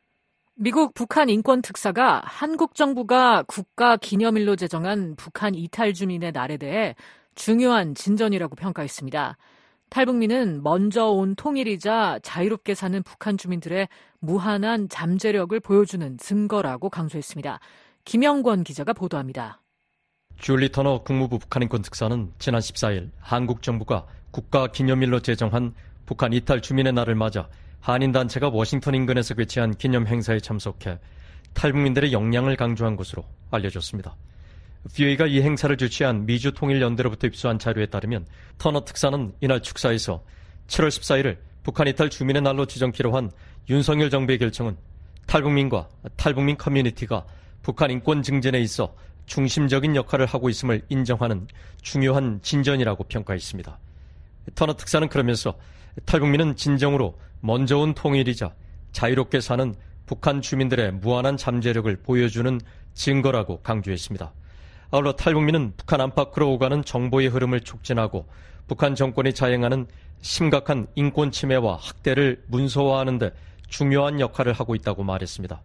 E: 미국 북한 인권특사가 한국 정부가 국가 기념일로 제정한 북한 이탈 주민의 날에 대해 중요한 진전이라고 평가했습니다. 탈북민은 먼저 온 통일이자 자유롭게 사는 북한 주민들의 무한한 잠재력을 보여주는 증거라고 강조했습니다. 김영권 기자가 보도합니다.
Q: 줄리 터너 국무부 북한인권특사는 지난 14일 한국 정부가 국가 기념일로 제정한 북한 이탈 주민의 날을 맞아 한인단체가 워싱턴 인근에서 개최한 기념 행사에 참석해 탈북민들의 역량을 강조한 것으로 알려졌습니다. VOA가 이 행사를 주최한 미주통일연대로부터 입수한 자료에 따르면 터너 특사는 이날 축사에서 7월 14일을 북한 이탈 주민의 날로 지정키로 한 윤석열 정부의 결정은 탈북민과 탈북민 커뮤니티가 북한 인권 증진에 있어 중심적인 역할을 하고 있음을 인정하는 중요한 진전이라고 평가했습니다. 터너 특사는 그러면서 탈북민은 진정으로 먼저 온 통일이자 자유롭게 사는 북한 주민들의 무한한 잠재력을 보여주는 증거라고 강조했습니다. 아울러 탈북민은 북한 안팎으로 오가는 정보의 흐름을 촉진하고 북한 정권이 자행하는 심각한 인권 침해와 학대를 문서화하는 데 중요한 역할을 하고 있다고 말했습니다.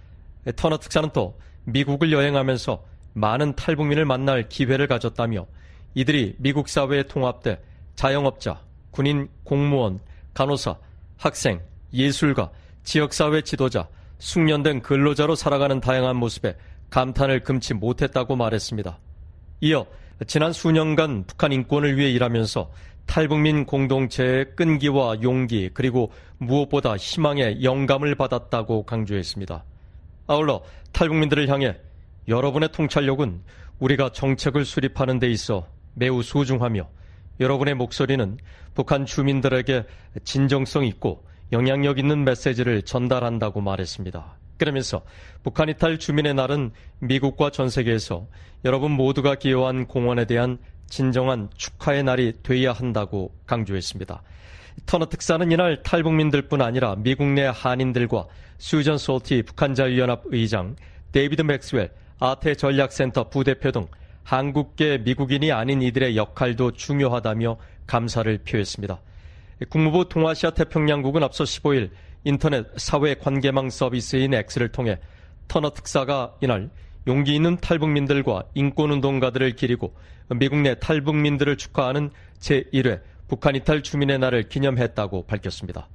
Q: 터너 특사는 또 미국을 여행하면서 많은 탈북민을 만날 기회를 가졌다며 이들이 미국 사회에 통합돼 자영업자, 군인, 공무원, 간호사, 학생, 예술가, 지역사회 지도자, 숙련된 근로자로 살아가는 다양한 모습에 감탄을 금치 못했다고 말했습니다. 이어 지난 수년간 북한 인권을 위해 일하면서 탈북민 공동체의 끈기와 용기 그리고 무엇보다 희망의 영감을 받았다고 강조했습니다. 아울러 탈북민들을 향해 여러분의 통찰력은 우리가 정책을 수립하는 데 있어 매우 소중하며 여러분의 목소리는 북한 주민들에게 진정성 있고 영향력 있는 메시지를 전달한다고 말했습니다. 그러면서 북한 이탈 주민의 날은 미국과 전 세계에서 여러분 모두가 기여한 공헌에 대한 진정한 축하의 날이 돼야 한다고 강조했습니다. 터너 특사는 이날 탈북민들뿐 아니라 미국 내 한인들과 수전 솔티 북한자유연합 의장, 데이비드 맥스웰 아태 전략센터 부대표 등 한국계 미국인이 아닌 이들의 역할도 중요하다며 감사를 표했습니다. 국무부 동아시아 태평양국은 앞서 15일 인터넷 사회 관계망 서비스인 X를 통해 터너 특사가 이날 용기 있는 탈북민들과 인권운동가들을 기리고 미국 내 탈북민들을 축하하는 제1회 북한 이탈 주민의 날을 기념했다고 밝혔습니다.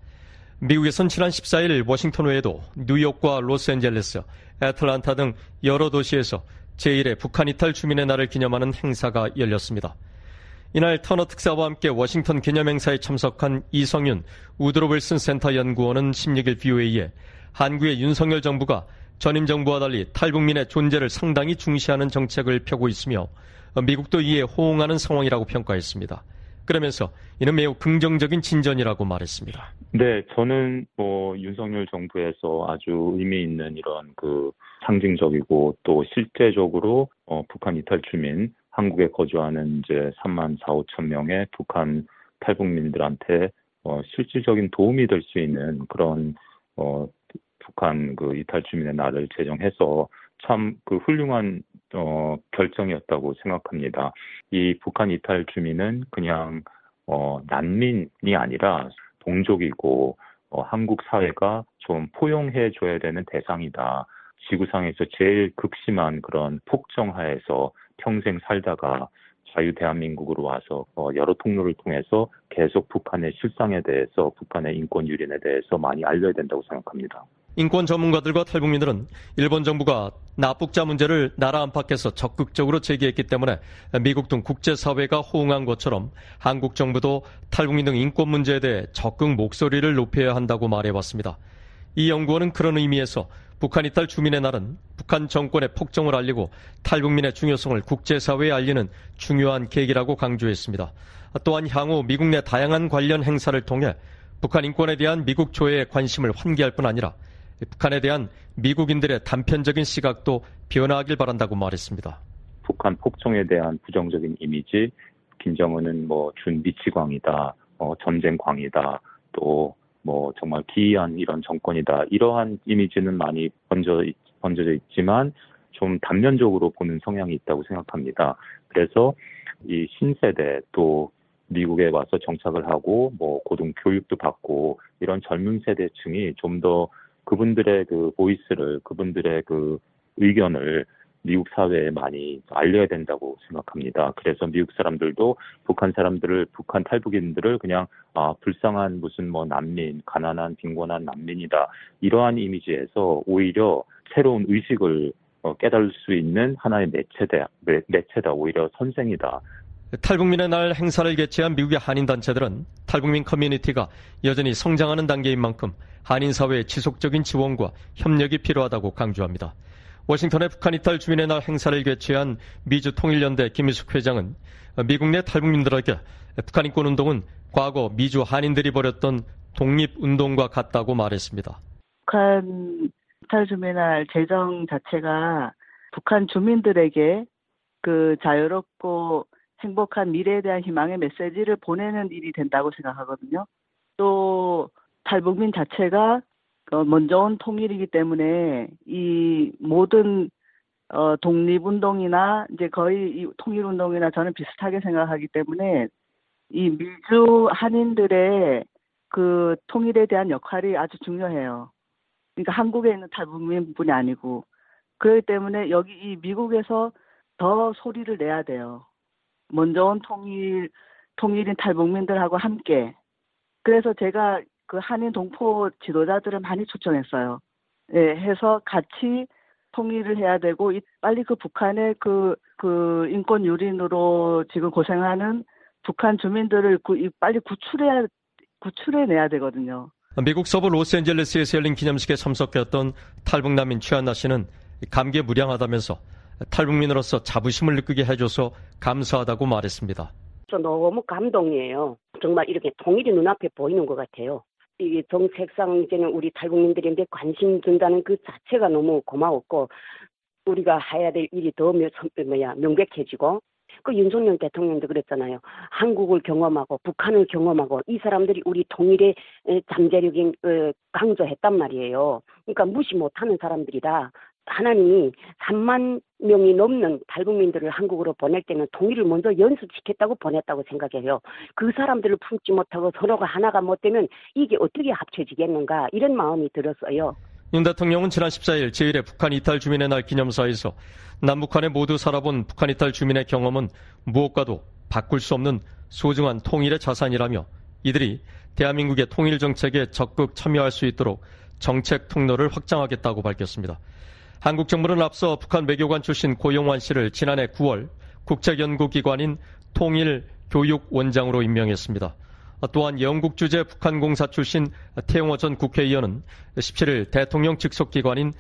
Q: 미국에선 지난 14일 워싱턴 외에도 뉴욕과 로스앤젤레스, 애틀란타 등 여러 도시에서 제1회 북한 이탈 주민의 날을 기념하는 행사가 열렸습니다. 이날 터너 특사와 함께 워싱턴 기념행사에 참석한 이성윤 우드로 윌슨 센터 연구원은 16일 VOA에 한국의 윤석열 정부가 전임 정부와 달리 탈북민의 존재를 상당히 중시하는 정책을 펴고 있으며 미국도 이에 호응하는 상황이라고 평가했습니다. 그러면서 이는 매우 긍정적인 진전이라고 말했습니다.
R: 네, 저는 윤석열 정부에서 아주 의미 있는 이런 상징적이고 또 실제적으로 북한 이탈 주민 한국에 거주하는 이제 3만 4, 5천 명의 북한 탈북민들한테 실질적인 도움이 될 수 있는 그런 북한 이탈 주민의 날을 제정해서 참 훌륭한 결정이었다고 생각합니다. 이 북한 이탈 주민은 그냥 난민이 아니라 동족이고 한국 사회가 좀 포용해 줘야 되는 대상이다. 지구상에서 제일 극심한 그런 폭정하에서 평생 살다가 자유 대한민국으로 와서 여러 통로를 통해서 계속 북한의 실상에 대해서 북한의 인권 유린에 대해서 많이 알려야 된다고 생각합니다.
Q: 인권 전문가들과 탈북민들은 일본 정부가 납북자 문제를 나라 안팎에서 적극적으로 제기했기 때문에 미국 등 국제사회가 호응한 것처럼 한국 정부도 탈북민 등 인권 문제에 대해 적극 목소리를 높여야 한다고 말해왔습니다. 이 연구원은 그런 의미에서 북한 이탈 주민의 날은 북한 정권의 폭정을 알리고 탈북민의 중요성을 국제사회에 알리는 중요한 계기라고 강조했습니다. 또한 향후 미국 내 다양한 관련 행사를 통해 북한 인권에 대한 미국 조회의 관심을 환기할 뿐 아니라 북한에 대한 미국인들의 단편적인 시각도 변화하길 바란다고 말했습니다.
R: 북한 폭정에 대한 부정적인 이미지, 김정은은 준미치광이다, 전쟁광이다, 또 정말 기이한 이런 정권이다. 이러한 이미지는 많이 번져져 있지만 좀 단면적으로 보는 성향이 있다고 생각합니다. 그래서 이 신세대 또 미국에 와서 정착을 하고 고등 교육도 받고 이런 젊은 세대층이 좀 더 그분들의 보이스를 그분들의 의견을 미국 사회에 많이 알려야 된다고 생각합니다. 그래서 미국 사람들도 북한 탈북인들을 그냥 불쌍한 무슨 난민, 가난한 빈곤한 난민이다. 이러한 이미지에서 오히려 새로운 의식을 깨달을 수 있는 하나의 매체다. 오히려 선생이다.
Q: 탈북민의 날 행사를 개최한 미국의 한인단체들은 탈북민 커뮤니티가 여전히 성장하는 단계인 만큼 한인사회의 지속적인 지원과 협력이 필요하다고 강조합니다. 워싱턴의 북한 이탈 주민의 날 행사를 개최한 미주통일연대 김희숙 회장은 미국 내 탈북민들에게 북한 인권운동은 과거 미주 한인들이 벌였던 독립운동과 같다고 말했습니다.
S: 북한 이탈 주민의 날 제정 자체가 북한 주민들에게 그 자유롭고 행복한 미래에 대한 희망의 메시지를 보내는 일이 된다고 생각하거든요. 또 탈북민 자체가 먼저 온 통일이기 때문에 이 모든 독립운동이나 이제 거의 이 통일운동이나 저는 비슷하게 생각하기 때문에 이 미주 한인들의 그 통일에 대한 역할이 아주 중요해요. 그러니까 한국에 있는 탈북민뿐이 아니고 그렇기 때문에 여기 이 미국에서 더 소리를 내야 돼요. 먼저 온 통일인 탈북민들하고 함께. 그래서 제가 그 한인 동포 지도자들을 많이 초청했어요. 예, 해서 같이 통일을 해야 되고, 빨리 그 북한의 그 인권 유린으로 지금 고생하는 북한 주민들을 빨리 구출해내야 되거든요.
Q: 미국 서부 로스앤젤레스에서 열린 기념식에 참석했던 탈북난민 최한나 씨는 감기에 무량하다면서 탈북민으로서 자부심을 느끼게 해줘서 감사하다고 말했습니다.
T: 너무 감동이에요. 정말 이렇게 통일이 눈앞에 보이는 것 같아요. 이게 정책상 이제는 우리 탈북민들에게 관심 준다는 그 자체가 너무 고마웠고 우리가 해야 될 일이 더 명백해지고 그 윤석열 대통령도 그랬잖아요. 한국을 경험하고 북한을 경험하고 이 사람들이 우리 통일의 잠재력인 강조했단 말이에요. 그러니까 무시 못하는 사람들이다. 하나님이 3만 명이 넘는 탈북민들을 한국으로 보낼 때는 통일을 먼저 연습시켰다고 보냈다고 생각해요. 그 사람들을 품지 못하고 서로가 하나가 못 되면 이게 어떻게 합쳐지겠는가 이런 마음이 들었어요.
Q: 윤 대통령은 지난 14일 제1회 북한 이탈 주민의 날 기념사에서 남북한에 모두 살아본 북한 이탈 주민의 경험은 무엇과도 바꿀 수 없는 소중한 통일의 자산이라며 이들이 대한민국의 통일 정책에 적극 참여할 수 있도록 정책 통로를 확장하겠다고 밝혔습니다. 한국 정부는 앞서 북한 외교관 출신 고용환 씨를 지난해 9월 국책연구기관인 통일교육원장으로 임명했습니다. 또한 영국 주재 북한공사 출신 태용호 전 국회의원은 17일 대통령 직속기관인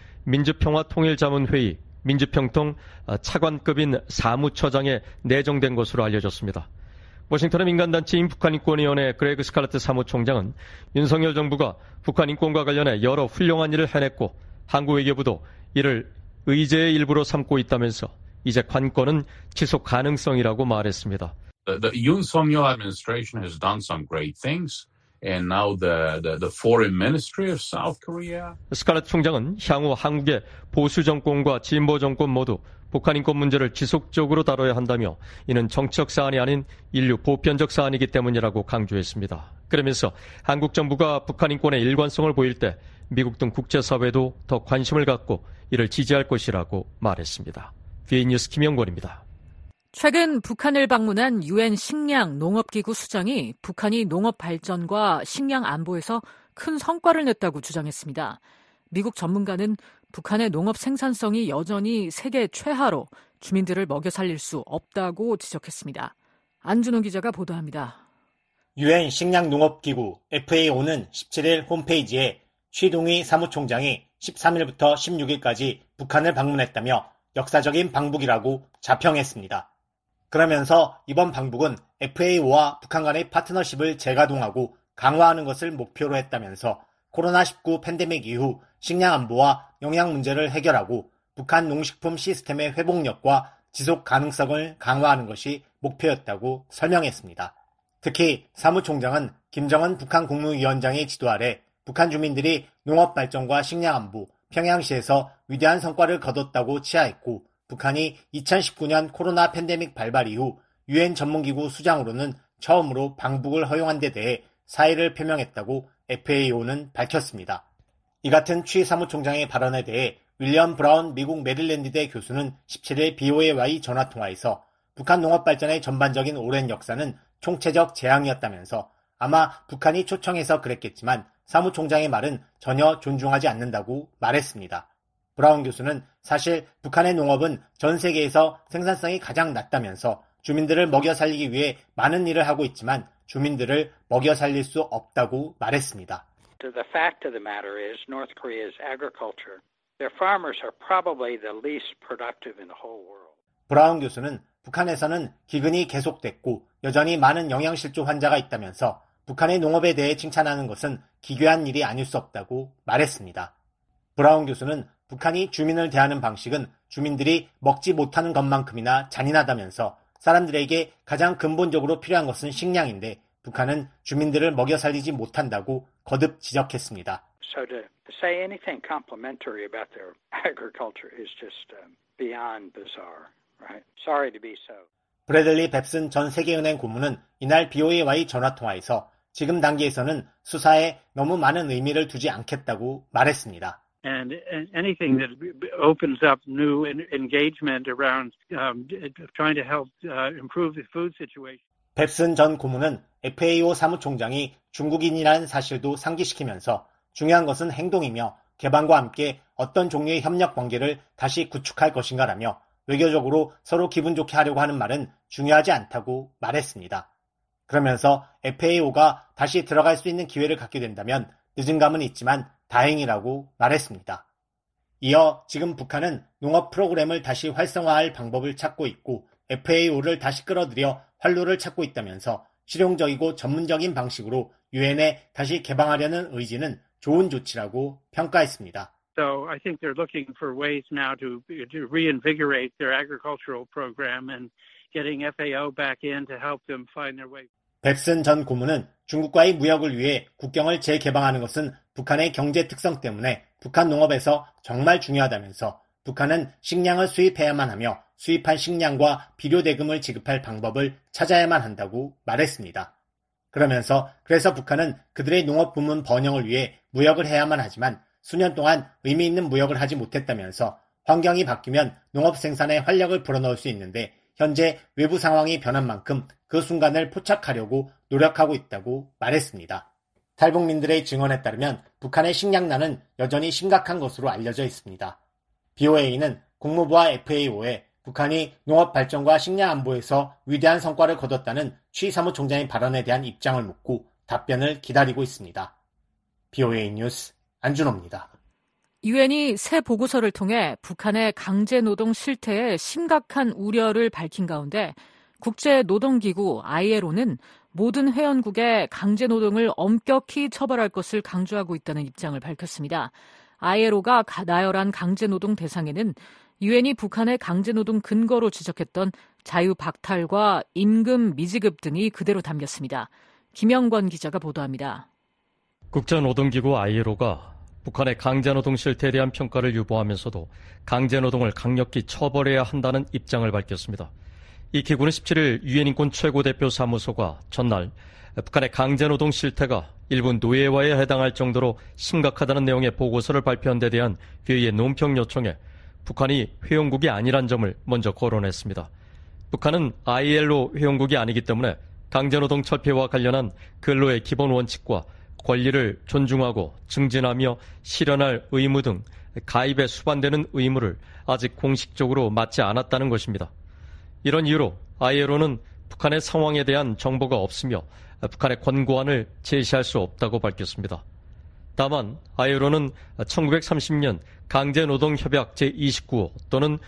Q: 민주평화통일자문회의 민주평통 차관급인 사무처장에 내정된 것으로 알려졌습니다. 워싱턴의 민간단체인 북한인권위원회 그레그 스칼레트 사무총장은 윤석열 정부가 북한 인권과 관련해 여러 훌륭한 일을 해냈고 한국 외교부도 이를 의제의 일부로 삼고 있다면서 이제 관건은 지속 가능성이라고 말했습니다.
U: The Yoon Song-yeol administration has done some great things, and now the Foreign Ministry of South Korea.
Q: 스칼렛 총장은 향후 한국의 보수 정권과 진보 정권 모두 북한 인권 문제를 지속적으로 다뤄야 한다며 이는 정치적 사안이 아닌 인류 보편적 사안이기 때문이라고 강조했습니다. 그러면서 한국 정부가 북한 인권의 일관성을 보일 때 미국 등 국제사회도 더 관심을 갖고 이를 지지할 것이라고 말했습니다. VA 뉴스 김영권입니다.
E: 최근 북한을 방문한 UN 식량 농업기구 수장이 북한이 농업 발전과 식량 안보에서 큰 성과를 냈다고 주장했습니다. 미국 전문가는 북한의 농업 생산성이 여전히 세계 최하로 주민들을 먹여 살릴 수 없다고 지적했습니다. 안준호 기자가 보도합니다.
V: UN 식량농업기구 FAO는 17일 홈페이지에 쉬동희 사무총장이 13일부터 16일까지 북한을 방문했다며 역사적인 방북이라고 자평했습니다. 그러면서 이번 방북은 FAO와 북한 간의 파트너십을 재가동하고 강화하는 것을 목표로 했다면서 코로나19 팬데믹 이후 식량 안보와 영양 문제를 해결하고 북한 농식품 시스템의 회복력과 지속 가능성을 강화하는 것이 목표였다고 설명했습니다. 특히 사무총장은 김정은 북한 국무위원장의 지도 아래 북한 주민들이 농업 발전과 식량 안보, 평양시에서 위대한 성과를 거뒀다고 치하했고 북한이 2019년 코로나 팬데믹 발발 이후 UN 전문기구 수장으로는 처음으로 방북을 허용한 데 대해 사의를 표명했다고 FAO는 밝혔습니다. 이 같은 취 사무총장의 발언에 대해 윌리엄 브라운 미국 메릴랜드대 교수는 17일 BOA와의 전화통화에서 북한 농업 발전의 전반적인 오랜 역사는 총체적 재앙이었다면서 아마 북한이 초청해서 그랬겠지만 사무총장의 말은 전혀 존중하지 않는다고 말했습니다. 브라운 교수는 사실 북한의 농업은 전 세계에서 생산성이 가장 낮다면서 주민들을 먹여 살리기 위해 많은 일을 하고 있지만 주민들을 먹여 살릴 수 없다고 말했습니다.
B: The fact of the matter is North Korea's agriculture, their farmers are probably the least productive in the whole world.
V: 브라운 교수는 북한에서는 기근이 계속됐고 여전히 많은 영양실조 환자가 있다면서 북한의 농업에 대해 칭찬하는 것은 기괴한 일이 아닐 수 없다고 말했습니다. 브라운 교수는 북한이 주민을 대하는 방식은 주민들이 먹지 못하는 것만큼이나 잔인하다면서 사람들에게 가장 근본적으로 필요한 것은 식량인데 북한은 주민들을 먹여 살리지 못한다고 거듭 지적했습니다.
B: So to say anything complimentary about their agriculture is just beyond bizarre, right? Sorry to be so.
V: 브래들리 뱁슨 전 세계은행 고문은 이날 BOA와의 전화통화에서 지금 단계에서는 수사에 너무 많은 의미를 두지 않겠다고 말했습니다.
C: And anything that opens up new engagement around trying to help improve the food situation.
V: 뱁슨 전 고문은 FAO 사무총장이 중국인이라는 사실도 상기시키면서 중요한 것은 행동이며 개방과 함께 어떤 종류의 협력 관계를 다시 구축할 것인가라며 외교적으로 서로 기분 좋게 하려고 하는 말은 중요하지 않다고 말했습니다. 그러면서 FAO가 다시 들어갈 수 있는 기회를 갖게 된다면 늦은 감은 있지만 다행이라고 말했습니다. 이어 지금 북한은 농업 프로그램을 다시 활성화할 방법을 찾고 있고 FAO를 다시 끌어들여 활로를 찾고 있다면서 실용적이고 전문적인 방식으로 유엔에 다시 개방하려는 의지는 좋은 조치라고 평가했습니다.
C: So I think they're looking for ways now to reinvigorate their agricultural program and getting FAO back in to help them find their way.
V: 뱁슨 전 고문은 중국과의 무역을 위해 국경을 재개방하는 것은 북한의 경제 특성 때문에 북한 농업에서 정말 중요하다면서 북한은 식량을 수입해야만 하며 수입한 식량과 비료 대금을 지급할 방법을 찾아야만 한다고 말했습니다. 그러면서 그래서 북한은 그들의 농업 부문 번영을 위해 무역을 해야만 하지만 수년 동안 의미 있는 무역을 하지 못했다면서 환경이 바뀌면 농업 생산에 활력을 불어넣을 수 있는데 현재 외부 상황이 변한 만큼 그 순간을 포착하려고 노력하고 있다고 말했습니다. 탈북민들의 증언에 따르면 북한의 식량난은 여전히 심각한 것으로 알려져 있습니다. BOA는 국무부와 FAO에 북한이 농업 발전과 식량 안보에서 위대한 성과를 거뒀다는 취 사무총장의 발언에 대한 입장을 묻고 답변을 기다리고 있습니다. BOA 뉴스 안준호입니다.
E: 유엔이 새 보고서를 통해 북한의 강제노동 실태에 심각한 우려를 밝힌 가운데 국제노동기구 ILO는 모든 회원국의 강제노동을 엄격히 처벌할 것을 강조하고 있다는 입장을 밝혔습니다. ILO가 나열한 강제노동 대상에는 유엔이 북한의 강제노동 근거로 지적했던 자유박탈과 임금 미지급 등이 그대로 담겼습니다. 김영권 기자가 보도합니다.
Q: 국제노동기구 ILO가 북한의 강제노동 실태에 대한 평가를 유보하면서도 강제노동을 강력히 처벌해야 한다는 입장을 밝혔습니다. 이 기구는 17일 유엔 인권 최고대표 사무소가 전날 북한의 강제노동 실태가 일부 노예화에 해당할 정도로 심각하다는 내용의 보고서를 발표한 데 대한 회의의 논평 요청에 북한이 회원국이 아니란 점을 먼저 거론했습니다. 북한은 ILO 회원국이 아니기 때문에 강제노동 철폐와 관련한 근로의 기본 원칙과 권리를 존중하고 증진하며 실현할 의무 등 가입에 수반되는 의무를 아직 공식적으로 맡지 않았다는 것입니다. 이런 이유로 ILO는 북한의 상황에 대한 정보가 없으며 북한의 권고안을 제시할 수 없다고 밝혔습니다. 다만 ILO는 1930년 강제노동협약 제29호 또는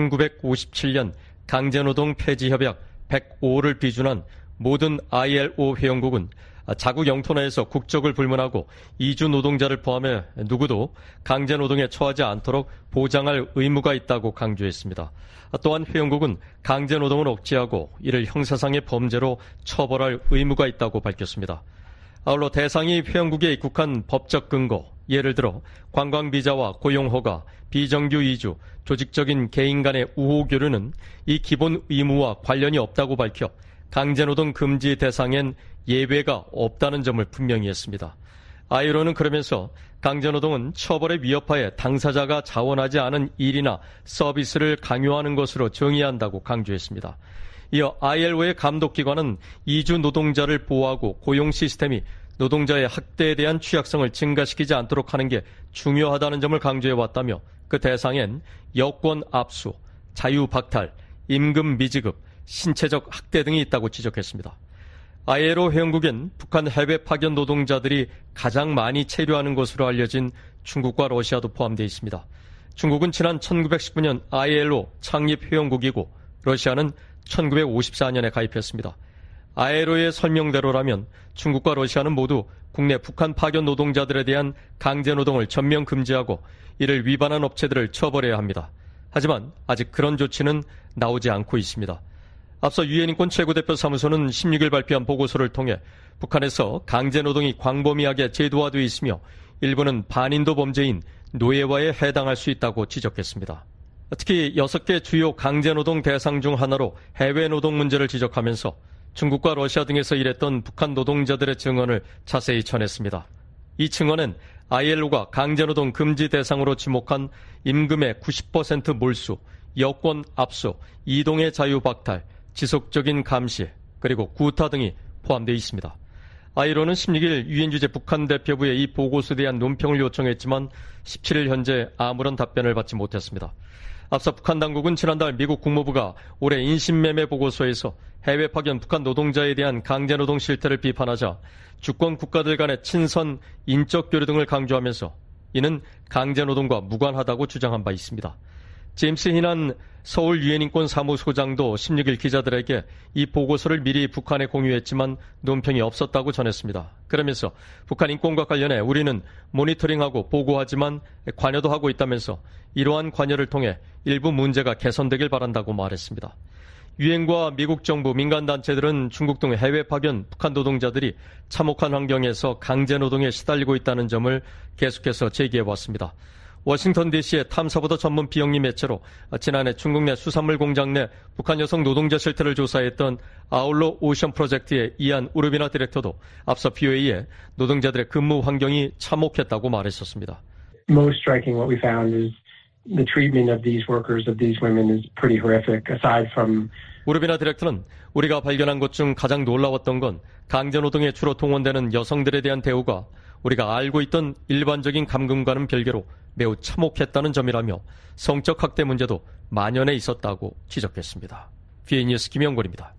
Q: 1957년 강제노동 폐지협약 105호를 비준한 모든 ILO 회원국은 자국 영토 내에서 국적을 불문하고 이주 노동자를 포함해 누구도 강제노동에 처하지 않도록 보장할 의무가 있다고 강조했습니다. 또한 회원국은 강제노동을 억제하고 이를 형사상의 범죄로 처벌할 의무가 있다고 밝혔습니다. 아울러 대상이 회원국에 입국한 법적 근거, 예를 들어 관광비자와 고용허가, 비정규 이주, 조직적인 개인 간의 우호교류는 이 기본 의무와 관련이 없다고 밝혀 강제노동 금지 대상엔 예외가 없다는 점을 분명히 했습니다. ILO는 그러면서 강제노동은 처벌의 위협하에 당사자가 자원하지 않은 일이나 서비스를 강요하는 것으로 정의한다고 강조했습니다. 이어 ILO의 감독기관은 이주 노동자를 보호하고 고용 시스템이 노동자의 학대에 대한 취약성을 증가시키지 않도록 하는 게 중요하다는 점을 강조해왔다며 그 대상엔 여권 압수, 자유 박탈, 임금 미지급, 신체적 학대 등이 있다고 지적했습니다. ILO 회원국엔 북한 해외 파견 노동자들이 가장 많이 체류하는 것으로 알려진 중국과 러시아도 포함되어 있습니다. 중국은 지난 1919년 ILO 창립 회원국이고 러시아는 1954년에 가입했습니다. ILO의 설명대로라면 중국과 러시아는 모두 국내 북한 파견 노동자들에 대한 강제노동을 전면 금지하고 이를 위반한 업체들을 처벌해야 합니다. 하지만 아직 그런 조치는 나오지 않고 있습니다. 앞서 유엔인권 최고대표 사무소는 16일 발표한 보고서를 통해 북한에서 강제노동이 광범위하게 제도화되어 있으며 일부는 반인도 범죄인 노예화에 해당할 수 있다고 지적했습니다. 특히 6개 주요 강제노동 대상 중 하나로 해외 노동 문제를 지적하면서 중국과 러시아 등에서 일했던 북한 노동자들의 증언을 자세히 전했습니다. 이 증언은 ILO가 강제노동 금지 대상으로 지목한 임금의 90% 몰수, 여권 압수, 이동의 자유 박탈, 지속적인 감시, 그리고 구타 등이 포함되어 있습니다. ILO는 16일 유엔 주재 북한 대표부에 이 보고서에 대한 논평을 요청했지만 17일 현재 아무런 답변을 받지 못했습니다. 앞서 북한 당국은 지난달 미국 국무부가 올해 인신매매 보고서에서 해외 파견 북한 노동자에 대한 강제노동 실태를 비판하자 주권 국가들 간의 친선, 인적 교류 등을 강조하면서 이는 강제노동과 무관하다고 주장한 바 있습니다. 제임스 히난 서울 유엔인권 사무소장도 16일 기자들에게 이 보고서를 미리 북한에 공유했지만 논평이 없었다고 전했습니다. 그러면서 북한 인권과 관련해 우리는 모니터링하고 보고하지만 관여도 하고 있다면서 이러한 관여를 통해 일부 문제가 개선되길 바란다고 말했습니다. 유엔과 미국 정부, 민간단체들은 중국 등 해외 파견 북한 노동자들이 참혹한 환경에서 강제노동에 시달리고 있다는 점을 계속해서 제기해왔습니다. 워싱턴 DC의 탐사보도 전문 비영리 매체로 지난해 중국 내 수산물 공장 내 북한 여성 노동자 실태를 조사했던 아울러 오션 프로젝트의 이안 우르비나 디렉터도 앞서 BOA에 노동자들의 근무 환경이 참혹했다고 말했었습니다.
A: Most striking what we found is the treatment of these workers, of these women is pretty horrific. Aside from
Q: 우르비나 디렉터는 우리가 발견한 것 중 가장 놀라웠던 건 강제노동에 주로 동원되는 여성들에 대한 대우가 우리가 알고 있던 일반적인 감금과는 별개로 매우 참혹했다는 점이라며 성적 학대 문제도 만연해 있었다고 지적했습니다. VA 뉴스 김영권입니다.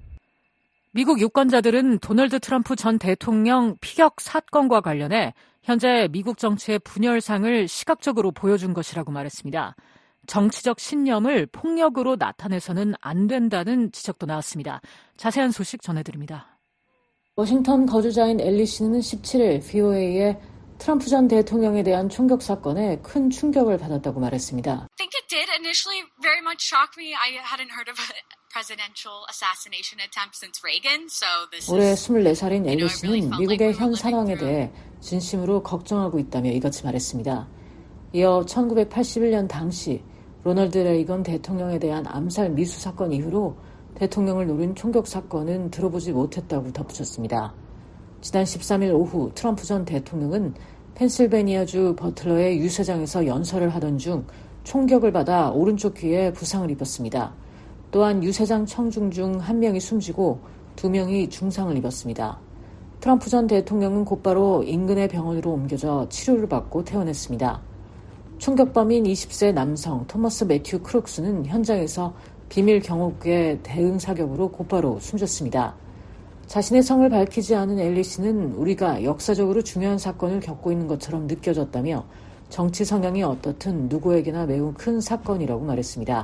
E: 미국 유권자들은 도널드 트럼프 전 대통령 피격 사건과 관련해 현재 미국 정치의 분열상을 시각적으로 보여준 것이라고 말했습니다. 정치적 신념을 폭력으로 나타내서는 안 된다는 지적도 나왔습니다. 자세한 소식 전해드립니다. 워싱턴 거주자인 엘리 씨는 17일 VOA에 트럼프 전 대통령에 대한 총격 사건에 큰 충격을 받았다고 말했습니다.
D: I think it did initially very much shock me. I hadn't heard of a presidential assassination attempt since Reagan, so this is
E: 올해 24살인 엘리 씨는 미국의 현 상황에 대해 진심으로 걱정하고 있다며 이같이 말했습니다. 이어 1981년 당시 로널드 레이건 대통령에 대한 암살 미수 사건 이후로 대통령을 노린 총격 사건은 들어보지 못했다고 덧붙였습니다. 지난 13일 오후 트럼프 전 대통령은 펜실베니아주 버틀러의 유세장에서 연설을 하던 중 총격을 받아 오른쪽 귀에 부상을 입었습니다. 또한 유세장 청중 중 1명이 숨지고 2명이 중상을 입었습니다. 트럼프 전 대통령은 곧바로 인근의 병원으로 옮겨져 치료를 받고 퇴원했습니다. 총격범인 20세 남성 토머스 매튜 크룩스는 현장에서 비밀 경호국의 대응 사격으로 곧바로 숨졌습니다. 자신의 성을 밝히지 않은 엘리 씨는 우리가 역사적으로 중요한 사건을 겪고 있는 것처럼 느껴졌다며 정치 성향이 어떻든 누구에게나 매우 큰 사건이라고 말했습니다.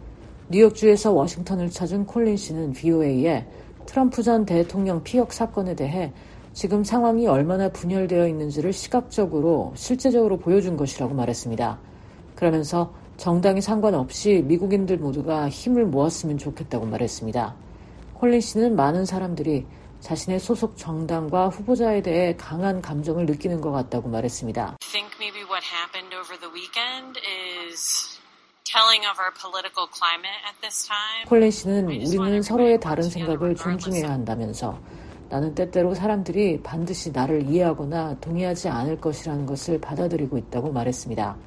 E: 뉴욕주에서 워싱턴을 찾은 콜린 씨는 VOA에 트럼프 전 대통령 피격 사건에 대해 지금 상황이 얼마나 분열되어 있는지를 시각적으로 실제적으로 보여준 것이라고 말했습니다. 그러면서 정당에 상관없이 미국인들 모두가 힘을 모았으면 좋겠다고 말했습니다. 콜린 씨는 많은 사람들이 자신의 소속 정당과 후보자에 대해 강한 감정을 느끼는 것 같다고 말했습니다.
D: I think maybe what happened over the weekend is telling of our political climate at this time.
E: 콜린 씨는 우리는 서로의 다른 생각을 존중해야 한다면서 나는 때때로 사람들이 반드시 나를 이해하거나 동의하지 않을 것이라는 것을 받아들이고 있다고 말했습니다.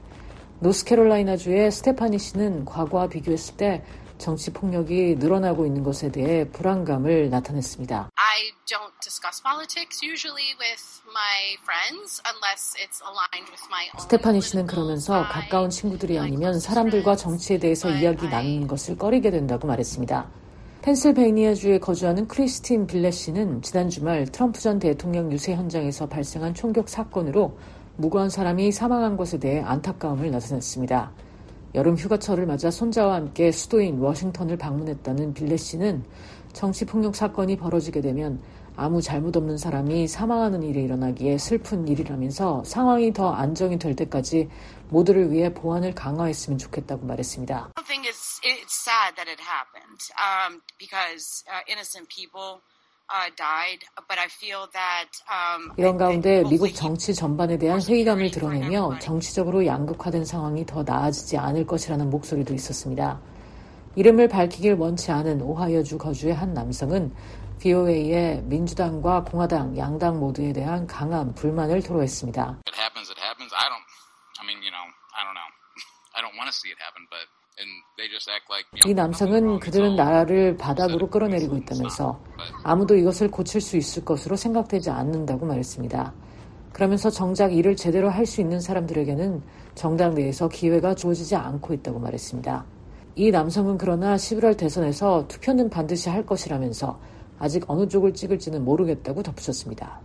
E: 노스캐롤라이나주의 스테파니 씨는 과거와 비교했을 때 정치 폭력이 늘어나고 있는 것에 대해 불안감을 나타냈습니다.
D: I don't discuss politics usually with my friends unless it's aligned with my own.
E: 스테파니 씨는 그러면서 가까운 친구들이 아니면 사람들과 정치에 대해서 이야기 나누는 것을 꺼리게 된다고 말했습니다. 펜실베이니아주에 거주하는 크리스틴 빌렛 씨는 지난 주말 트럼프 전 대통령 유세 현장에서 발생한 총격 사건으로 무고한 사람이 사망한 것에 대해 안타까움을 나타냈습니다. 여름 휴가철을 맞아 손자와 함께 수도인 워싱턴을 방문했다는 빌렛 씨는 정치폭력 사건이 벌어지게 되면 아무 잘못 없는 사람이 사망하는 일이 일어나기에 슬픈 일이라면서 상황이 더 안정이 될 때까지 모두를 위해 보안을 강화했으면 좋겠다고 말했습니다.
G: I think it's sad that it happened because innocent people died, but I feel that
E: 이런 가운데 미국 정치 전반에 대한 회의감을 드러내며 정치적으로 양극화된 상황이 더 나아지지 않을 것이라는 목소리도 있었습니다. 이름을 밝히길 원치 않은 오하이오주 거주의 한 남성은 VOA에 민주당과 공화당 양당 모두에 대한 강한 불만을 토로했습니다.
H: It happens. I don't know. I don't want to see it happen, but they just act like.
E: 이 남성은 그들은 나라를 바닥으로 끌어내리고 있다면서 아무도 이것을 고칠 수 있을 것으로 생각되지 않는다고 말했습니다. 그러면서 정작 일을 제대로 할 수 있는 사람들에게는 정당 내에서 기회가 주어지지 않고 있다고 말했습니다. 이 남성은 그러나 11월 대선에서 투표는 반드시 할 것이라면서 아직 어느 쪽을 찍을지는 모르겠다고 덧붙였습니다.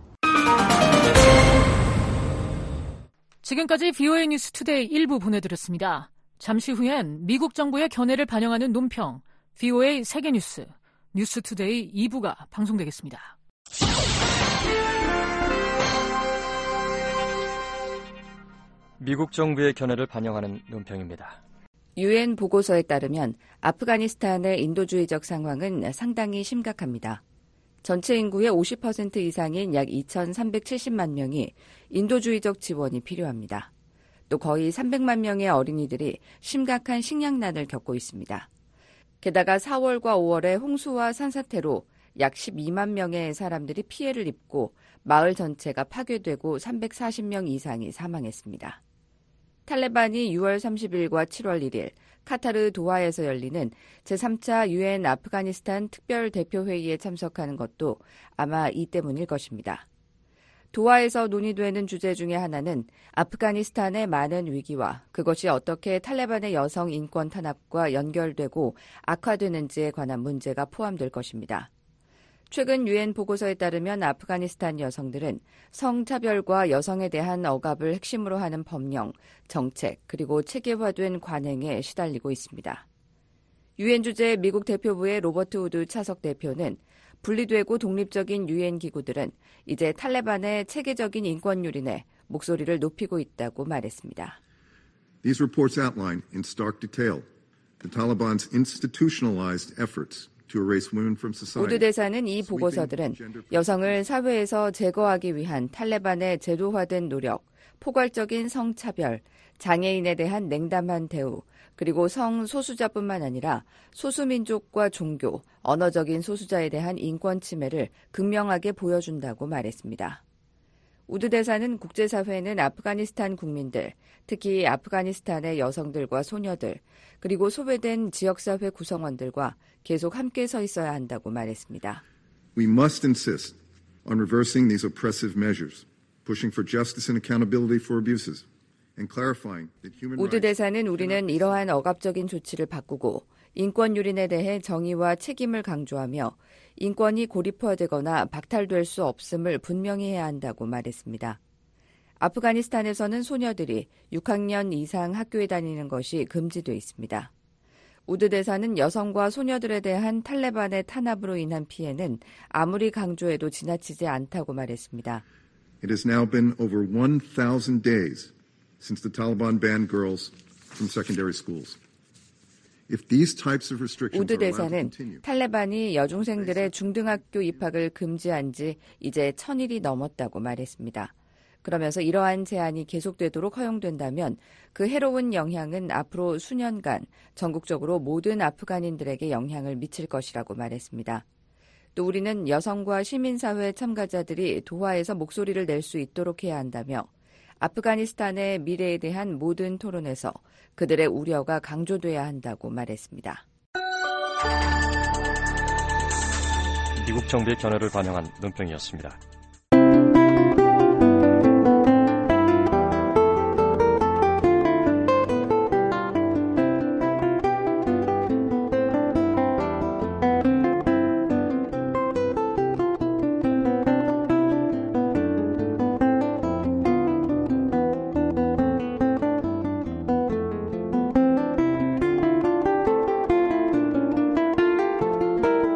E: 지금까지 VOA 뉴스 투데이 1부 보내드렸습니다. 잠시 후엔 미국 정부의 견해를 반영하는 논평, VOA 세계뉴스, 뉴스 투데이 2부가 방송되겠습니다.
Q: 미국 정부의 견해를 반영하는 논평입니다.
W: UN 보고서에 따르면 아프가니스탄의 인도주의적 상황은 상당히 심각합니다. 전체 인구의 50% 이상인 약 2,370만 명이 인도주의적 지원이 필요합니다. 또 거의 300만 명의 어린이들이 심각한 식량난을 겪고 있습니다. 게다가 4월과 5월에 홍수와 산사태로 약 12만 명의 사람들이 피해를 입고 마을 전체가 파괴되고 340명 이상이 사망했습니다. 탈레반이 6월 30일과 7월 1일 카타르 도하에서 열리는 제3차 UN 아프가니스탄 특별대표회의에 참석하는 것도 아마 이 때문일 것입니다. 도하에서 논의되는 주제 중에 하나는 아프가니스탄의 많은 위기와 그것이 어떻게 탈레반의 여성 인권 탄압과 연결되고 악화되는지에 관한 문제가 포함될 것입니다. 최근 UN 보고서에 따르면 아프가니스탄 여성들은 성차별과 여성에 대한 억압을 핵심으로 하는 법령, 정책, 그리고 체계화된 관행에 시달리고 있습니다. UN 주재 미국 대표부의 로버트 우드 차석 대표는 분리되고 독립적인 UN 기구들은 이제 탈레반의 체계적인 인권 유린에 목소리를 높이고 있다고 말했습니다.
X: These reports outline in stark detail the Taliban's institutionalized efforts.
W: 우드 대사는 이 보고서들은 여성을 사회에서 제거하기 위한 탈레반의 제도화된 노력, 포괄적인 성차별, 장애인에 대한 냉담한 대우, 그리고 성소수자뿐만 아니라 소수민족과 종교, 언어적인 소수자에 대한 인권 침해를 극명하게 보여준다고 말했습니다. 우드 대사는 국제사회는 아프가니스탄 국민들, 특히 아프가니스탄의 여성들과 소녀들, 그리고 소외된 지역사회 구성원들과 계속 함께 서 있어야 한다고 말했습니다.
X: We must insist on reversing these oppressive measures, pushing for justice and accountability for abuses, and clarifying that human rights.
W: 우드 대사는 우리는 이러한 억압적인 조치를 바꾸고 인권 유린에 대해 정의와 책임을 강조하며 인권이 고립화되거나 박탈될 수 없음을 분명히 해야 한다고 말했습니다. 아프가니스탄에서는 소녀들이 6학년 이상 학교에 다니는 것이 금지돼 있습니다. 우드 대사는 여성과 소녀들에 대한 탈레반의 탄압으로 인한 피해는 아무리 강조해도 지나치지 않다고 말했습니다.
X: It has now been over 1,000 days since the Taliban banned girls from secondary schools.
W: 우드 대사는 탈레반이 여중생들의 중등학교 입학을 금지한 지 이제 1000일이 넘었다고 말했습니다. 그러면서 이러한 제한이 계속되도록 허용된다면 그 해로운 영향은 앞으로 수년간 전국적으로 모든 아프간인들에게 영향을 미칠 것이라고 말했습니다. 또 우리는 여성과 시민사회 참가자들이 도하에서 목소리를 낼 수 있도록 해야 한다며 아프가니스탄의 미래에 대한 모든 토론에서 그들의 우려가 강조돼야 한다고 말했습니다.
Q: 미국 정부의 견해를 반영한 논평이었습니다.